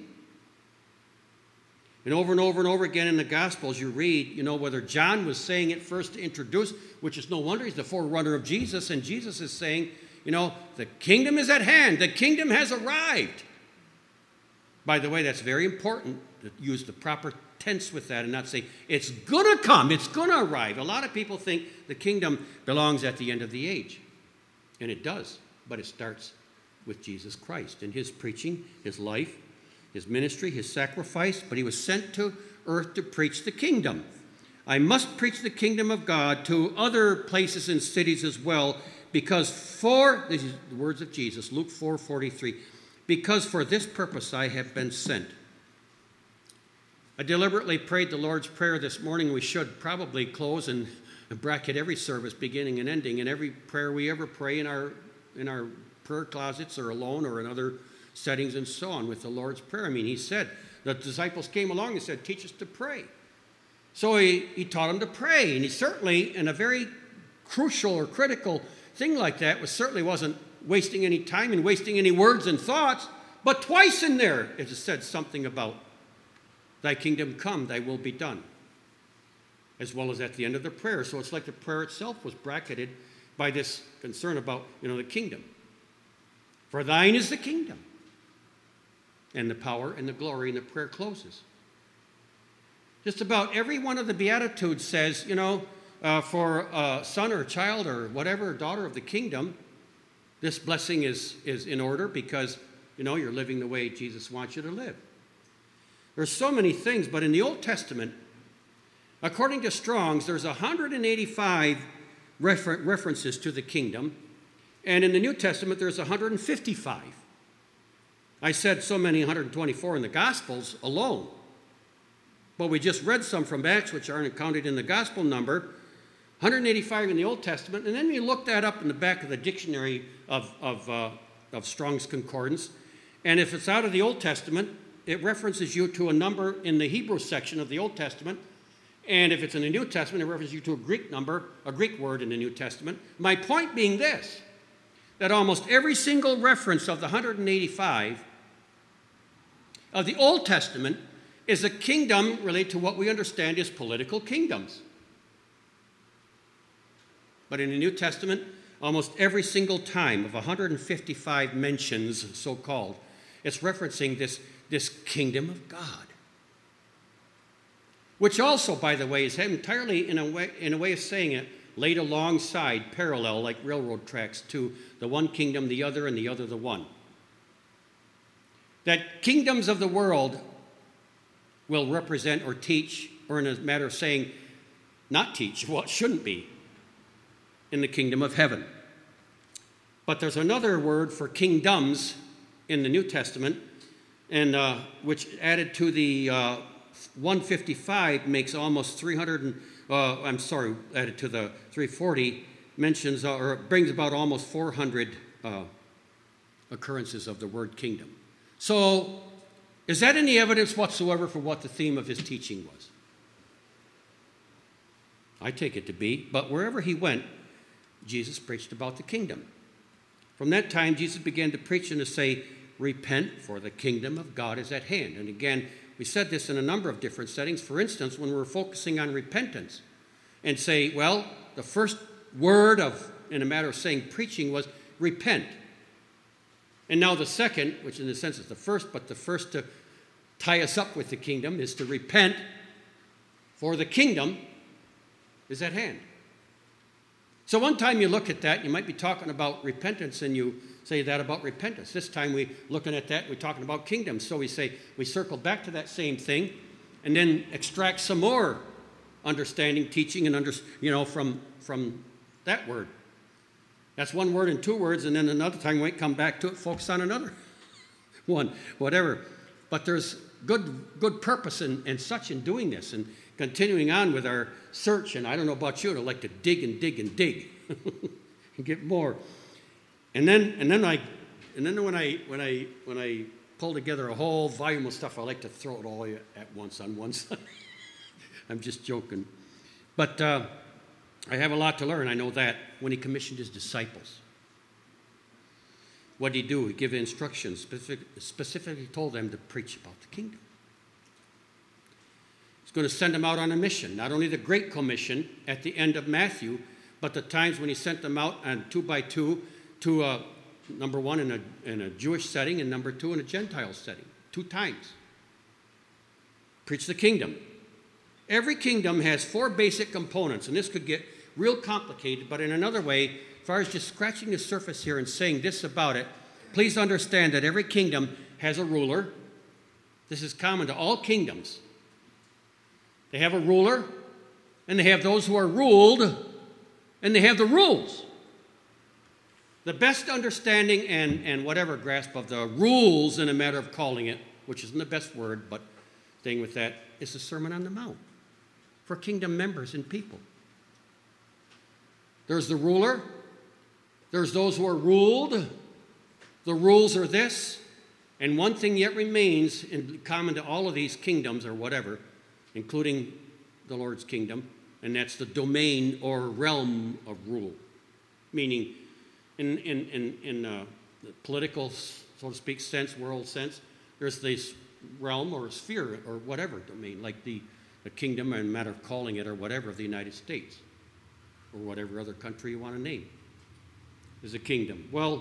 And over and over and over again in the Gospels, you read, you know, whether John was saying it first to introduce, which is no wonder, he's the forerunner of Jesus, and Jesus is saying, you know, the kingdom is at hand. The kingdom has arrived. By the way, that's very important to use the proper tense with that and not say, it's going to come, it's going to arrive. A lot of people think the kingdom belongs at the end of the age. And it does, but it starts with Jesus Christ and his preaching, his life, his ministry, his sacrifice, but he was sent to earth to preach the kingdom. I must preach the kingdom of God to other places and cities as well, because for, these are the words of Jesus, Luke four forty-three, because for this purpose I have been sent. I deliberately prayed the Lord's Prayer this morning. We should probably close and bracket every service, beginning and ending, and every prayer we ever pray in our in our prayer closets or alone or in other settings and so on with the Lord's Prayer. I mean, he said, the disciples came along and said, teach us to pray. So he, he taught them to pray, and he certainly, in a very crucial or critical thing like that, was certainly wasn't wasting any time and wasting any words and thoughts, but twice in there it said something about thy kingdom come, thy will be done, as well as at the end of the prayer. So it's like the prayer itself was bracketed by this concern about, you know, the kingdom. For thine is the kingdom, and the power and the glory, and the prayer closes. Just about every one of the Beatitudes says, you know, uh, for a son or child or whatever, daughter of the kingdom, this blessing is, is in order because, you know, you're living the way Jesus wants you to live. There's so many things, but in the Old Testament, according to Strong's, there's one hundred eighty-five refer- references to the kingdom, and in the New Testament, there's one hundred fifty-five. I said so many, one hundred twenty-four in the Gospels alone. But we just read some from Acts, which aren't counted in the Gospel number, one hundred eighty-five in the Old Testament, and then we look that up in the back of the dictionary of, of, uh, of Strong's Concordance, and if it's out of the Old Testament, it references you to a number in the Hebrew section of the Old Testament, and if it's in the New Testament, it references you to a Greek number, a Greek word in the New Testament. My point being this, that almost every single reference of the one hundred eighty-five of the Old Testament is a kingdom related to what we understand as political kingdoms. But in the New Testament, almost every single time of one hundred fifty-five mentions, so-called, it's referencing this, this kingdom of God. Which also, by the way, is entirely, in a way, in a way of saying it, laid alongside, parallel, like railroad tracks, to the one kingdom, the other, and the other, the one. That kingdoms of the world will represent or teach, or in a matter of saying, not teach, what shouldn't be, in the kingdom of heaven. But there's another word for kingdoms in the New Testament, and uh, which added to the uh, one fifty-five makes almost three hundred, uh, I'm sorry, added to the three forty, mentions, uh, or brings about almost four hundred uh, occurrences of the word kingdom. So, is that any evidence whatsoever for what the theme of his teaching was? I take it to be, but wherever he went, Jesus preached about the kingdom. From that time, Jesus began to preach and to say, repent, for the kingdom of God is at hand. And again, we said this in a number of different settings. For instance, when we're focusing on repentance and say, well, the first word of, in a matter of saying preaching was repent. And now the second, which in a sense is the first, but the first to tie us up with the kingdom is to repent for the kingdom is at hand. So one time you look at that, you might be talking about repentance, and you say that about repentance. This time we're looking at that, we're talking about kingdom. So we say, we circle back to that same thing, and then extract some more understanding, teaching, and under, you know, from, from that word. That's one word and two words, and then another time we might come back to it, focus on another one, whatever. But there's good good purpose and in, in such in doing this and continuing on with our search. And I don't know about you, I like to dig and dig and dig and get more. And then and then I and then when I when I when I pull together a whole volume of stuff, I like to throw it all at once on one side. I'm just joking, but uh, I have a lot to learn. I know that. When he commissioned his disciples, what did he do? He gave instructions, specific, specifically told them to preach about the kingdom. He's going to send them out on a mission, not only the Great Commission at the end of Matthew, but the times when he sent them out on two by two to, uh, number one, in a, in a Jewish setting, and number two, in a Gentile setting. Two times. Preach the kingdom. Every kingdom has four basic components, and this could get real complicated, but in another way, as far as just scratching the surface here and saying this about it, please understand that every kingdom has a ruler. This is common to all kingdoms. They have a ruler, and they have those who are ruled, and they have the rules. The best understanding and, and whatever grasp of the rules in a matter of calling it, which isn't the best word, but staying with that, is the Sermon on the Mount for kingdom members and people. There's the ruler. There's those who are ruled. The rules are this. And one thing yet remains in common to all of these kingdoms or whatever, including the Lord's kingdom, and that's the domain or realm of rule. Meaning, in, in, in, in uh, the political, so to speak, sense, world sense, there's this realm or sphere or whatever domain, like the, the kingdom, and matter of calling it or whatever, of the United States, or whatever other country you want to name, is a kingdom. Well,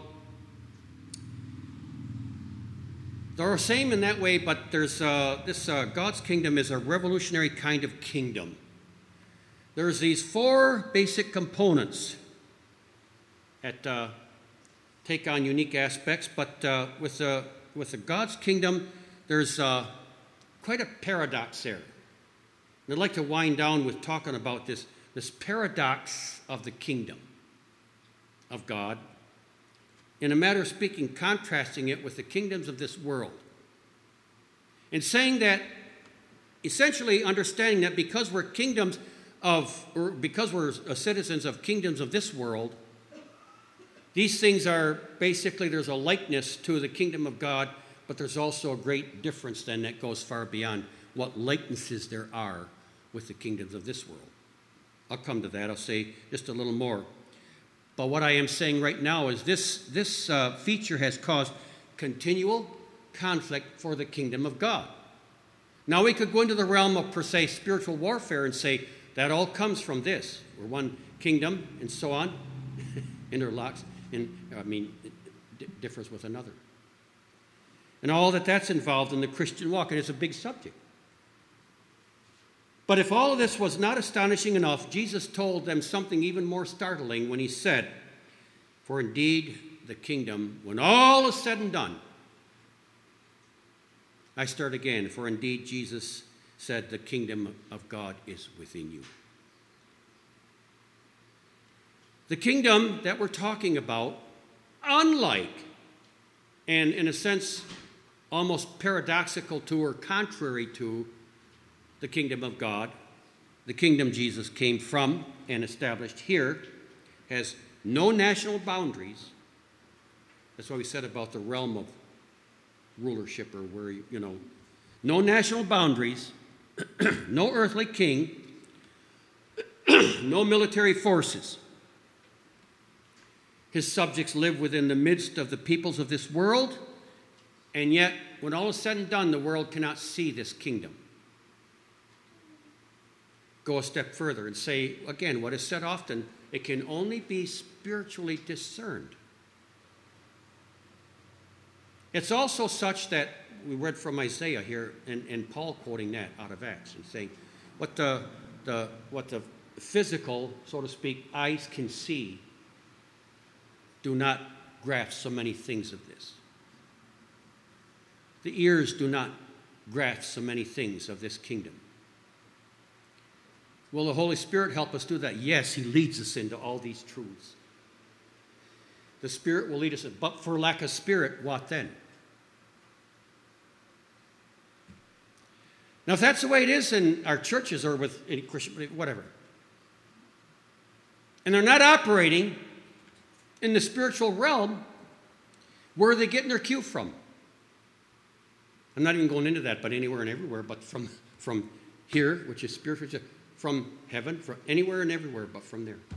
they're the same in that way, but there's uh, this uh, God's kingdom is a revolutionary kind of kingdom. There's these four basic components that uh, take on unique aspects, but uh, with the with the God's kingdom, there's uh, quite a paradox there. And I'd like to wind down with talking about this. This paradox of the kingdom of God, in a matter of speaking, contrasting it with the kingdoms of this world. And saying that, essentially understanding that because we're kingdoms of, or because we're citizens of kingdoms of this world, these things are basically, there's a likeness to the kingdom of God, but there's also a great difference then that goes far beyond what likenesses there are with the kingdoms of this world. I'll come to that. I'll say just a little more. But what I am saying right now is this, this uh, feature has caused continual conflict for the kingdom of God. Now we could go into the realm of, per se, spiritual warfare and say that all comes from this. We're one kingdom and so on, interlocks, and I mean, it d- differs with another. And all that that's involved in the Christian walk, and it's a big subject. But if all of this was not astonishing enough, Jesus told them something even more startling when he said, "For indeed the kingdom, when all is said and done," I start again, for indeed Jesus said, "the kingdom of God is within you." The kingdom that we're talking about, unlike, and in a sense almost paradoxical to or contrary to, the kingdom of God, the kingdom Jesus came from and established here, has no national boundaries. That's what we said about the realm of rulership, or where, you know, no national boundaries, no earthly king, no military forces. His subjects live within the midst of the peoples of this world, and yet, when all is said and done, the world cannot see this kingdom. Go a step further and say, again, what is said often, it can only be spiritually discerned. It's also such that we read from Isaiah here, and, and Paul quoting that out of Acts and saying, what the, the, what the physical, so to speak, eyes can see do not grasp so many things of this. The ears do not grasp so many things of this kingdom. Will the Holy Spirit help us do that? Yes, He leads us into all these truths. The Spirit will lead us in. But for lack of Spirit, what then? Now, if that's the way it is in our churches or with any Christian, whatever, and they're not operating in the spiritual realm, where are they getting their cue from? I'm not even going into that, but anywhere and everywhere, but from, from here, which is spiritual, from heaven, from anywhere and everywhere, but from there.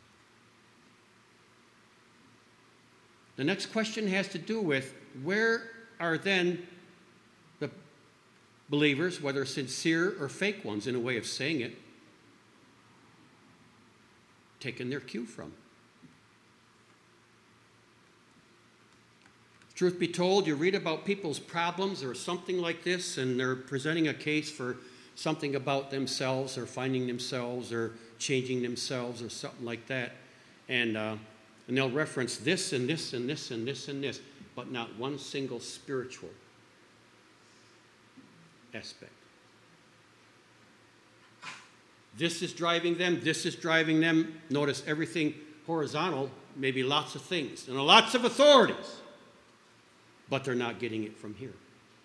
The next question has to do with where are then the believers, whether sincere or fake ones, in a way of saying it, taking their cue from? Truth be told, you read about people's problems or something like this, and they're presenting a case for something about themselves or finding themselves or changing themselves or something like that. And, uh, and they'll reference this and this and this and this and this, but not one single spiritual aspect. This is driving them, this is driving them. Notice everything horizontal, maybe lots of things, and lots of authorities, but they're not getting it from here.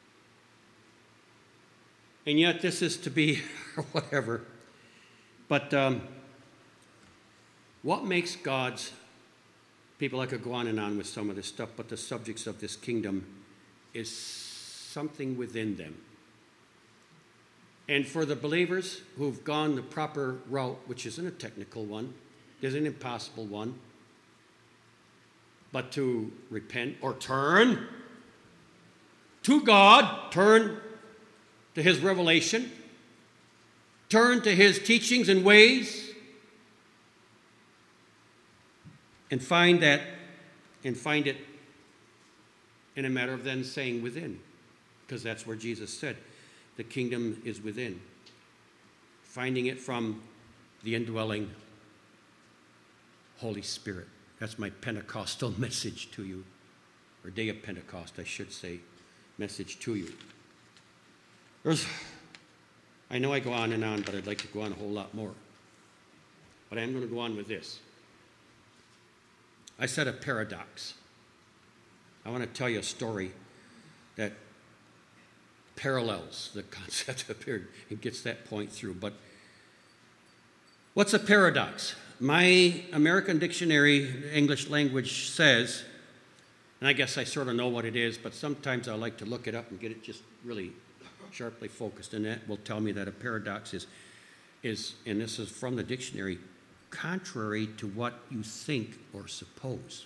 And yet this is to be, or whatever. But um, what makes God's people, I could go on and on with some of this stuff, but the subjects of this kingdom is something within them. And for the believers who've gone the proper route, which isn't a technical one, isn't an impossible one, but to repent or turn to God, turn to His revelation, turn to His teachings and ways, and find that, and find it in a matter of then saying within, because that's where Jesus said, the kingdom is within. Finding it from the indwelling Holy Spirit. That's my Pentecostal message to you, or Day of Pentecost, I should say, message to you. There's, I know I go on and on, but I'd like to go on a whole lot more. But I am going to go on with this. I said a paradox. I want to tell you a story that parallels the concept of here and gets that point through. But what's a paradox? My American Dictionary, English language, says, and I guess I sort of know what it is, but sometimes I like to look it up and get it just really sharply focused, and that will tell me that a paradox is, is, and this is from the dictionary, contrary to what you think or suppose.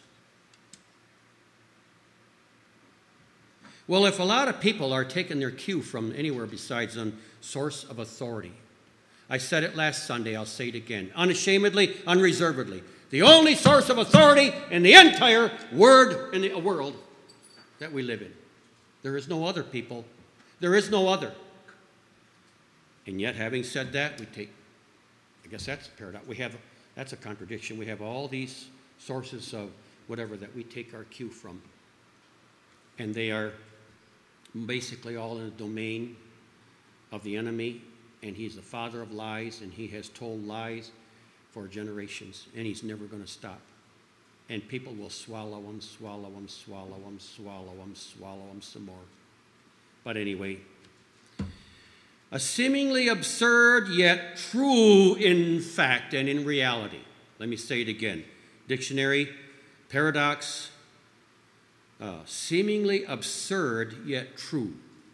Well, if a lot of people are taking their cue from anywhere besides a source of authority, I said it last Sunday, I'll say it again, unashamedly, unreservedly, the only source of authority in the entire word in the world that we live in. There is no other, people. There is no other. And yet, having said that, we take, I guess that's a paradox. We have, that's a contradiction. We have all these sources of whatever that we take our cue from. And they are basically all in the domain of the enemy, and he's the father of lies, and he has told lies for generations, and he's never going to stop. And people will swallow them, swallow them, swallow them, swallow them, swallow them some more. But anyway, a seemingly absurd yet true in fact and in reality. Let me say it again. Dictionary, paradox, Uh, seemingly absurd yet true.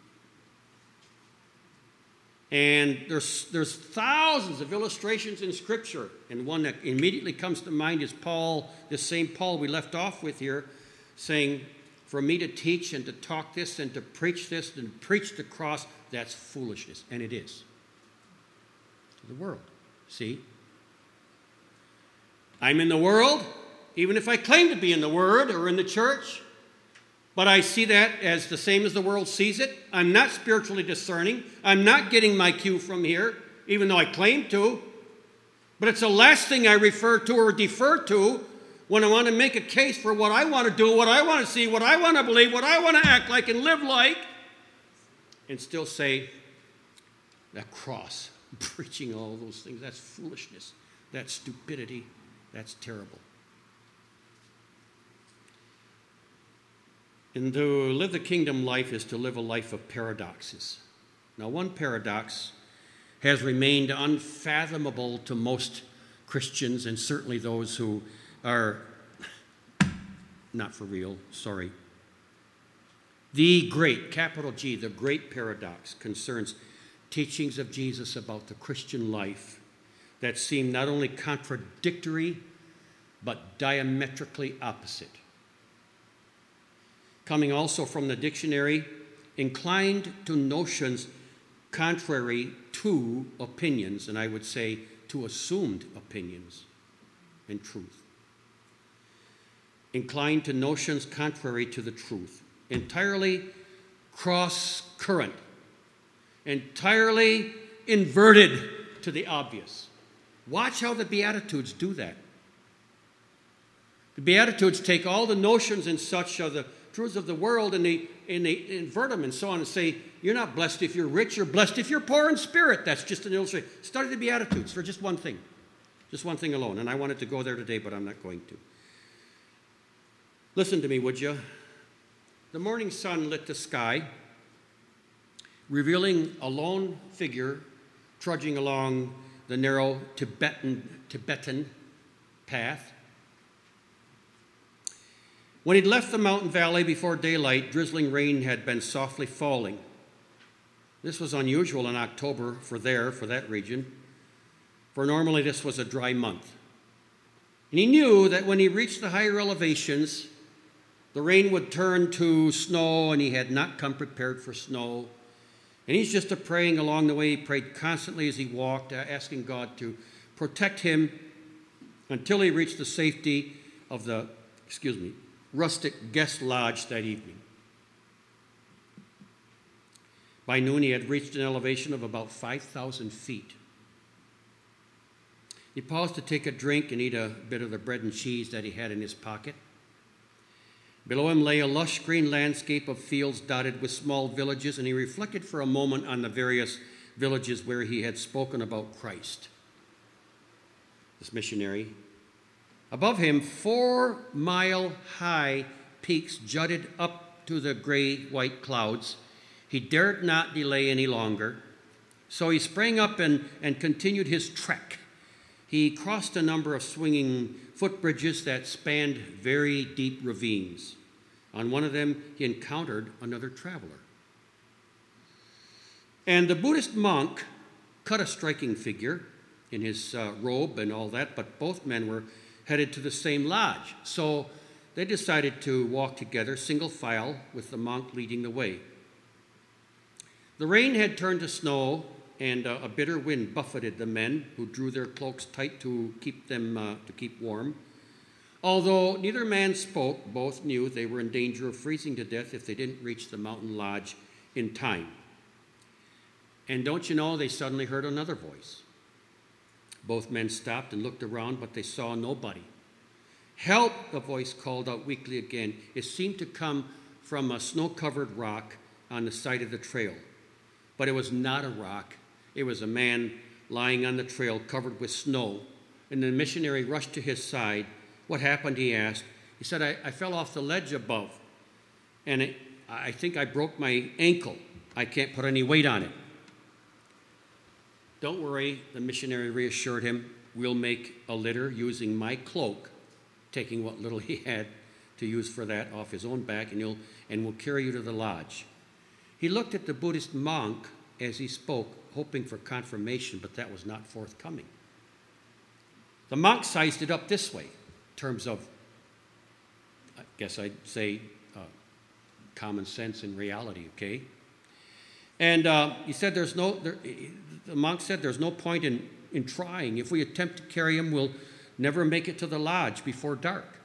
And there's there's thousands of illustrations in Scripture, and one that immediately comes to mind is Paul, the same Paul we left off with here, saying, for me to teach and to talk this and to preach this and preach the cross, that's foolishness. And it is. To the world. See? I'm in the world, even if I claim to be in the Word or in the church. But I see that as the same as the world sees it. I'm not spiritually discerning. I'm not getting my cue from here. even though I claim to. But it's the last thing I refer to or defer to when I want to make a case for what I want to do, what I want to see, what I want to believe, what I want to act like and live like, and still say, that cross, preaching all those things, that's foolishness, that's stupidity, that's terrible. And to live the kingdom life is to live a life of paradoxes. Now, one paradox has remained unfathomable to most Christians, and certainly those who are not for real, sorry. The great, capital G, the great paradox concerns teachings of Jesus about the Christian life that seem not only contradictory, but diametrically opposite. Coming also from the dictionary, inclined to notions contrary to opinions, and I would say to assumed opinions and truth. Inclined to notions contrary to the truth. Entirely cross-current. Entirely inverted to the obvious. Watch how the Beatitudes do that. The Beatitudes take all the notions and such of the truths of the world and they, and they invert them and so on and say, you're not blessed if you're rich, you're blessed if you're poor in spirit. That's just an illustration. Study the Beatitudes for just one thing. Just one thing alone. And I wanted to go there today, but I'm not going to. Listen to me, would you? The morning sun lit the sky, revealing a lone figure trudging along the narrow Tibetan, Tibetan path. When he'd left the mountain valley before daylight, drizzling rain had been softly falling. This was unusual in October for there, for that region, for normally this was a dry month. And he knew that when he reached the higher elevations, the rain would turn to snow, and he had not come prepared for snow. And he's just a praying along the way. He prayed constantly as he walked, asking God to protect him until he reached the safety of the, excuse me, rustic guest lodge that evening. By noon, he had reached an elevation of about five thousand feet. He paused to take a drink and eat a bit of the bread and cheese that he had in his pocket. Below him lay a lush green landscape of fields dotted with small villages, and he reflected for a moment on the various villages where he had spoken about Christ, this missionary. Above him, four-mile-high peaks jutted up to the gray-white clouds. He dared not delay any longer, so he sprang up and, and continued his trek. He crossed a number of swinging footbridges that spanned very deep ravines. On one of them, he encountered another traveler. And the Buddhist monk cut a striking figure in his uh, robe and all that, but both men were headed to the same lodge. So they decided to walk together, single file, with the monk leading the way. The rain had turned to snow, and uh, a bitter wind buffeted the men, who drew their cloaks tight to keep them uh, to keep warm. Although neither man spoke, both knew they were in danger of freezing to death if they didn't reach the mountain lodge in time. And don't you know, they suddenly heard another voice. Both men stopped and looked around, but they saw nobody. "Help!" the voice called out weakly again. It seemed to come from a snow-covered rock on the side of the trail. But it was not a rock. It was a man lying on the trail covered with snow. And the missionary rushed to his side. "What happened?" he asked. He said, I, I fell off the ledge above, and it, I think I broke my ankle. I can't put any weight on it. "Don't worry," the missionary reassured him. "We'll make a litter using my cloak," taking what little he had to use for that off his own back, and, he'll, and we'll carry you to the lodge. He looked at the Buddhist monk as he spoke, hoping for confirmation, but that was not forthcoming. The monk sized it up this way, in terms of, I guess I'd say, uh, common sense and reality, okay? And uh, he said there's no, there, the monk said there's no point in, in trying. If we attempt to carry him, we'll never make it to the lodge before dark.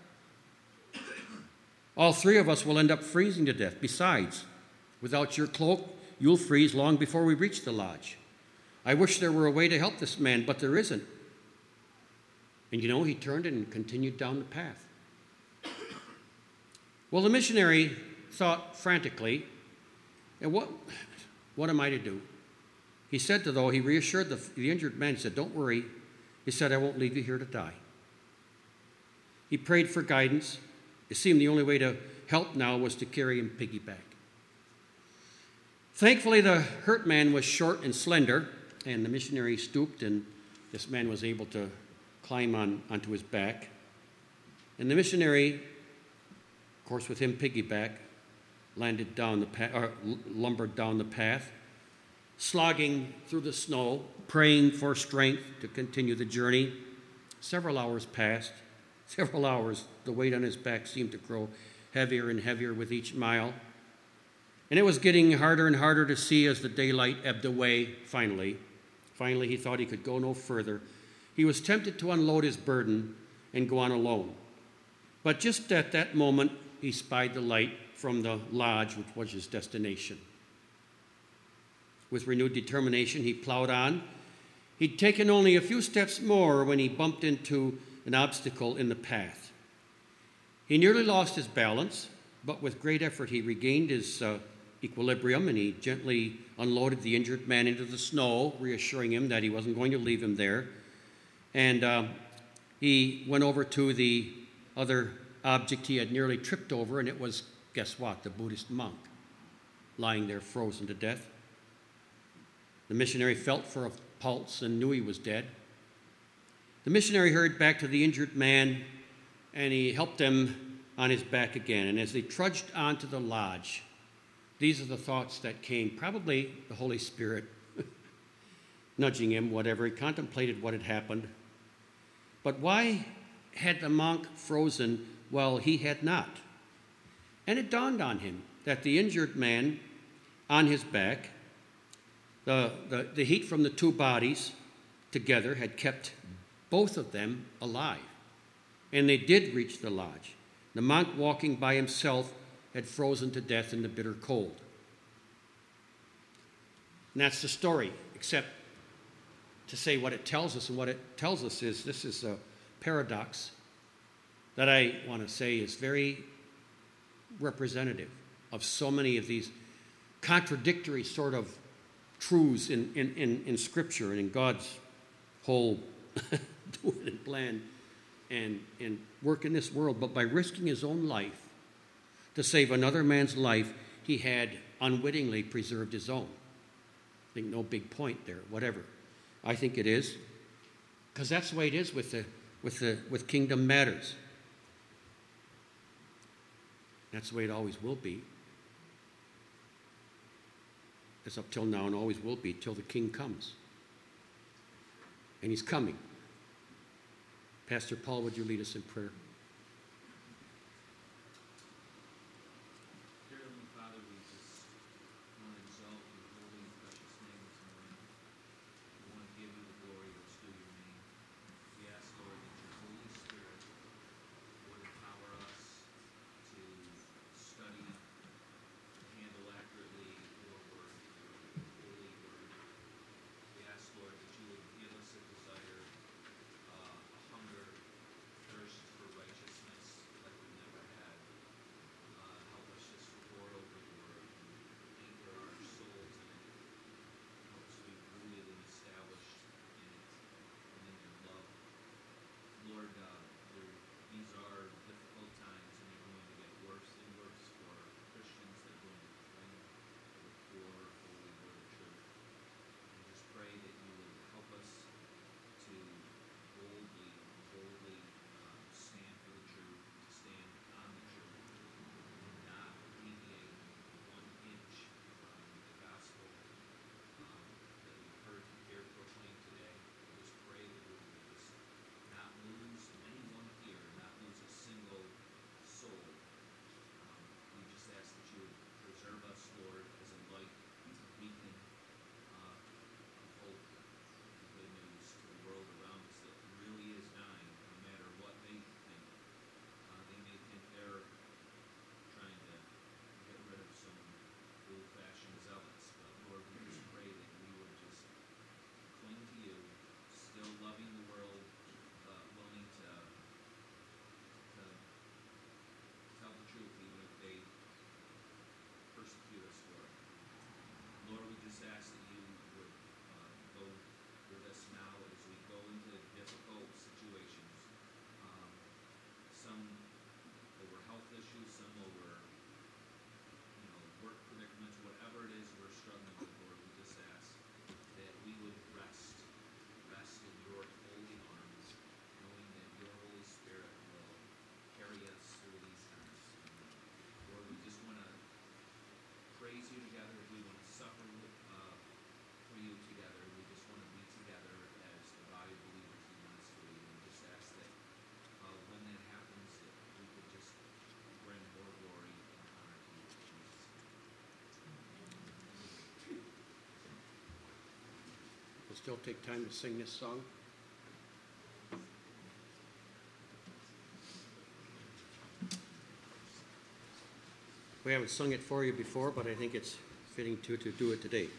All three of us will end up freezing to death. Besides, without your cloak, you'll freeze long before we reach the lodge. I wish there were a way to help this man, but there isn't. And you know, he turned and continued down the path. Well, the missionary thought frantically, and what, what am I to do? He said to though, he reassured the, the injured man, he said, don't worry. He said, I won't leave you here to die. He prayed for guidance. It seemed the only way to help now was to carry him piggyback. Thankfully, the hurt man was short and slender, and the missionary stooped, and this man was able to climb on, onto his back. And the missionary, of course, with him piggyback, landed down the path, or lumbered down the path, slogging through the snow, praying for strength to continue the journey. Several hours passed. Several hours, the weight on his back seemed to grow heavier and heavier with each mile. And it was getting harder and harder to see as the daylight ebbed away, finally. Finally, he thought he could go no further. He was tempted to unload his burden and go on alone. But just at that moment, he spied the light from the lodge, which was his destination. With renewed determination, he plowed on. He'd taken only a few steps more when he bumped into an obstacle in the path. He nearly lost his balance, but with great effort he regained his uh, equilibrium, and he gently unloaded the injured man into the snow, reassuring him that he wasn't going to leave him there. And uh, he went over to the other object he had nearly tripped over, and it was, guess what, the Buddhist monk lying there frozen to death. The missionary felt for a pulse and knew he was dead. The missionary hurried back to the injured man, and he helped him on his back again. And as they trudged on to the lodge, these are the thoughts that came, probably the Holy Spirit nudging him, whatever. He contemplated what had happened. But why had the monk frozen while he had not? And it dawned on him that the injured man on his back, the, the, the heat from the two bodies together had kept both of them alive. And they did reach the lodge. The monk, walking by himself, had frozen to death in the bitter cold. And that's the story, except to say what it tells us. And what it tells us is this is a paradox that I want to say is very representative of so many of these contradictory sort of truths in, in, in, in Scripture and in God's whole doing and plan and, and work in this world. But by risking his own life to save another man's life, he had unwittingly preserved his own. I think no big point there, whatever. I think it is, because that's the way it is with the with the with kingdom matters. That's the way it always will be. It's up till now and always will be till the King comes. And he's coming. Pastor Paul, would you lead us in prayer? Dear Heavenly Father, we just want to exalt your holy and precious name this morning. We want to give you the glory that's due your name. We ask, Lord, that your Holy Spirit would empower us to study, to handle accurately your word, your holy word. We ask, Lord, that you would give us a desire, uh, a hunger, thirst for righteousness. still take time to sing this song? We haven't sung it for you before, but I think it's fitting to, to do it today.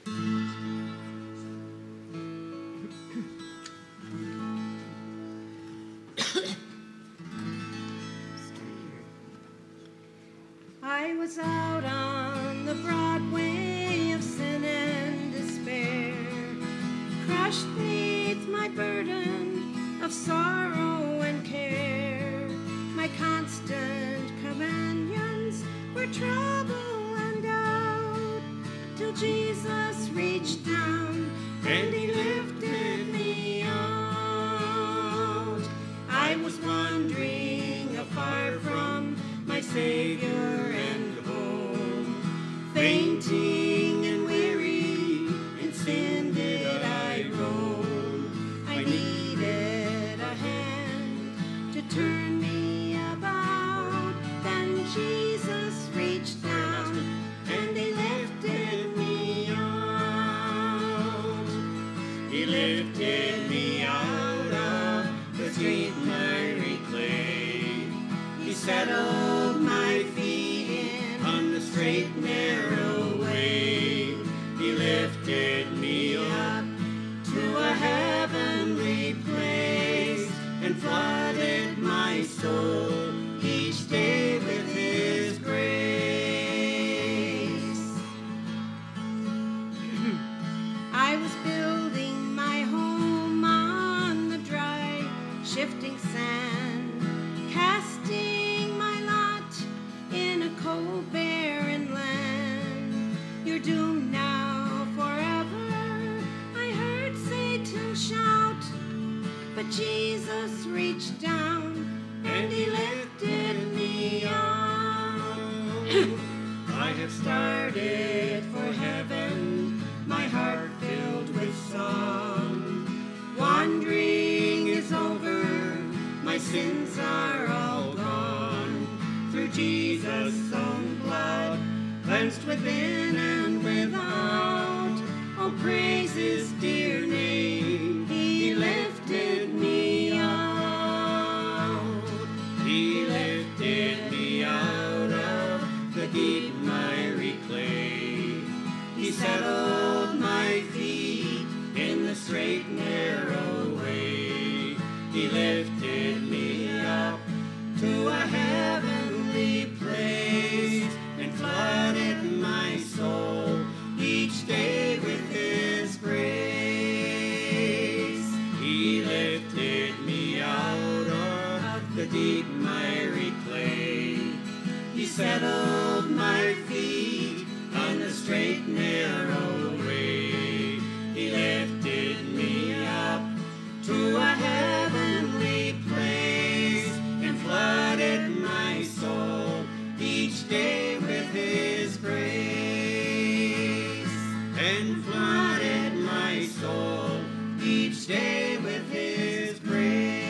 I was out on the Broadway of sin and despair, crushed beneath my burden of sorrow and care. My constant companions were trouble and doubt, till Jesus reached down and he lifted me out. I was wandering afar from my Savior and home, fainting and weary, in sin did I roam. I needed a hand to turn me about, then Jesus reached down and he lifted me out. He lifted me out of the sweet miry clay. He settled my feet in on the straight narrow way. He lifted me up to a heavenly place and flooded my soul each day with his grace. I was building my home on the dry, shifting sand, casting my lot in a cold, barren land. You're doomed now forever, I heard Satan shout, but Jesus reached down and he lifted me out. I have started for heaven, my heart filled with song. Wandering is over, my sins are all gone. Through Jesus' own blood, cleansed within and without. Oh, praise his dear name, he lifted me out. He lifted me out of the deep miry clay. He settled my feet in the straight narrow way. He lifted me up to a heavenly place and flooded my soul each day with his grace. He lifted me out of the deep miry clay. He settled my feet on the straight narrow way. He lifted me up to a heavenly place and flooded my soul each day with his grace, and flooded my soul each day with his grace.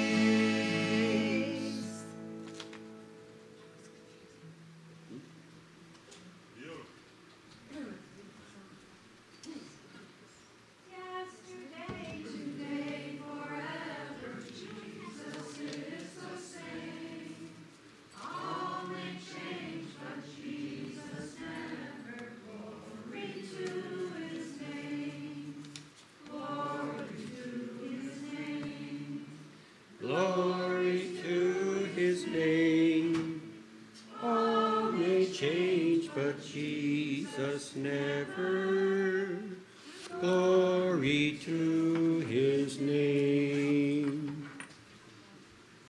Yesterday, today, forever, Jesus is the same. All may change, but Jesus never. Glory to his name. Glory to his name. Glory to his name. All may change, but Jesus never. Glory to his name.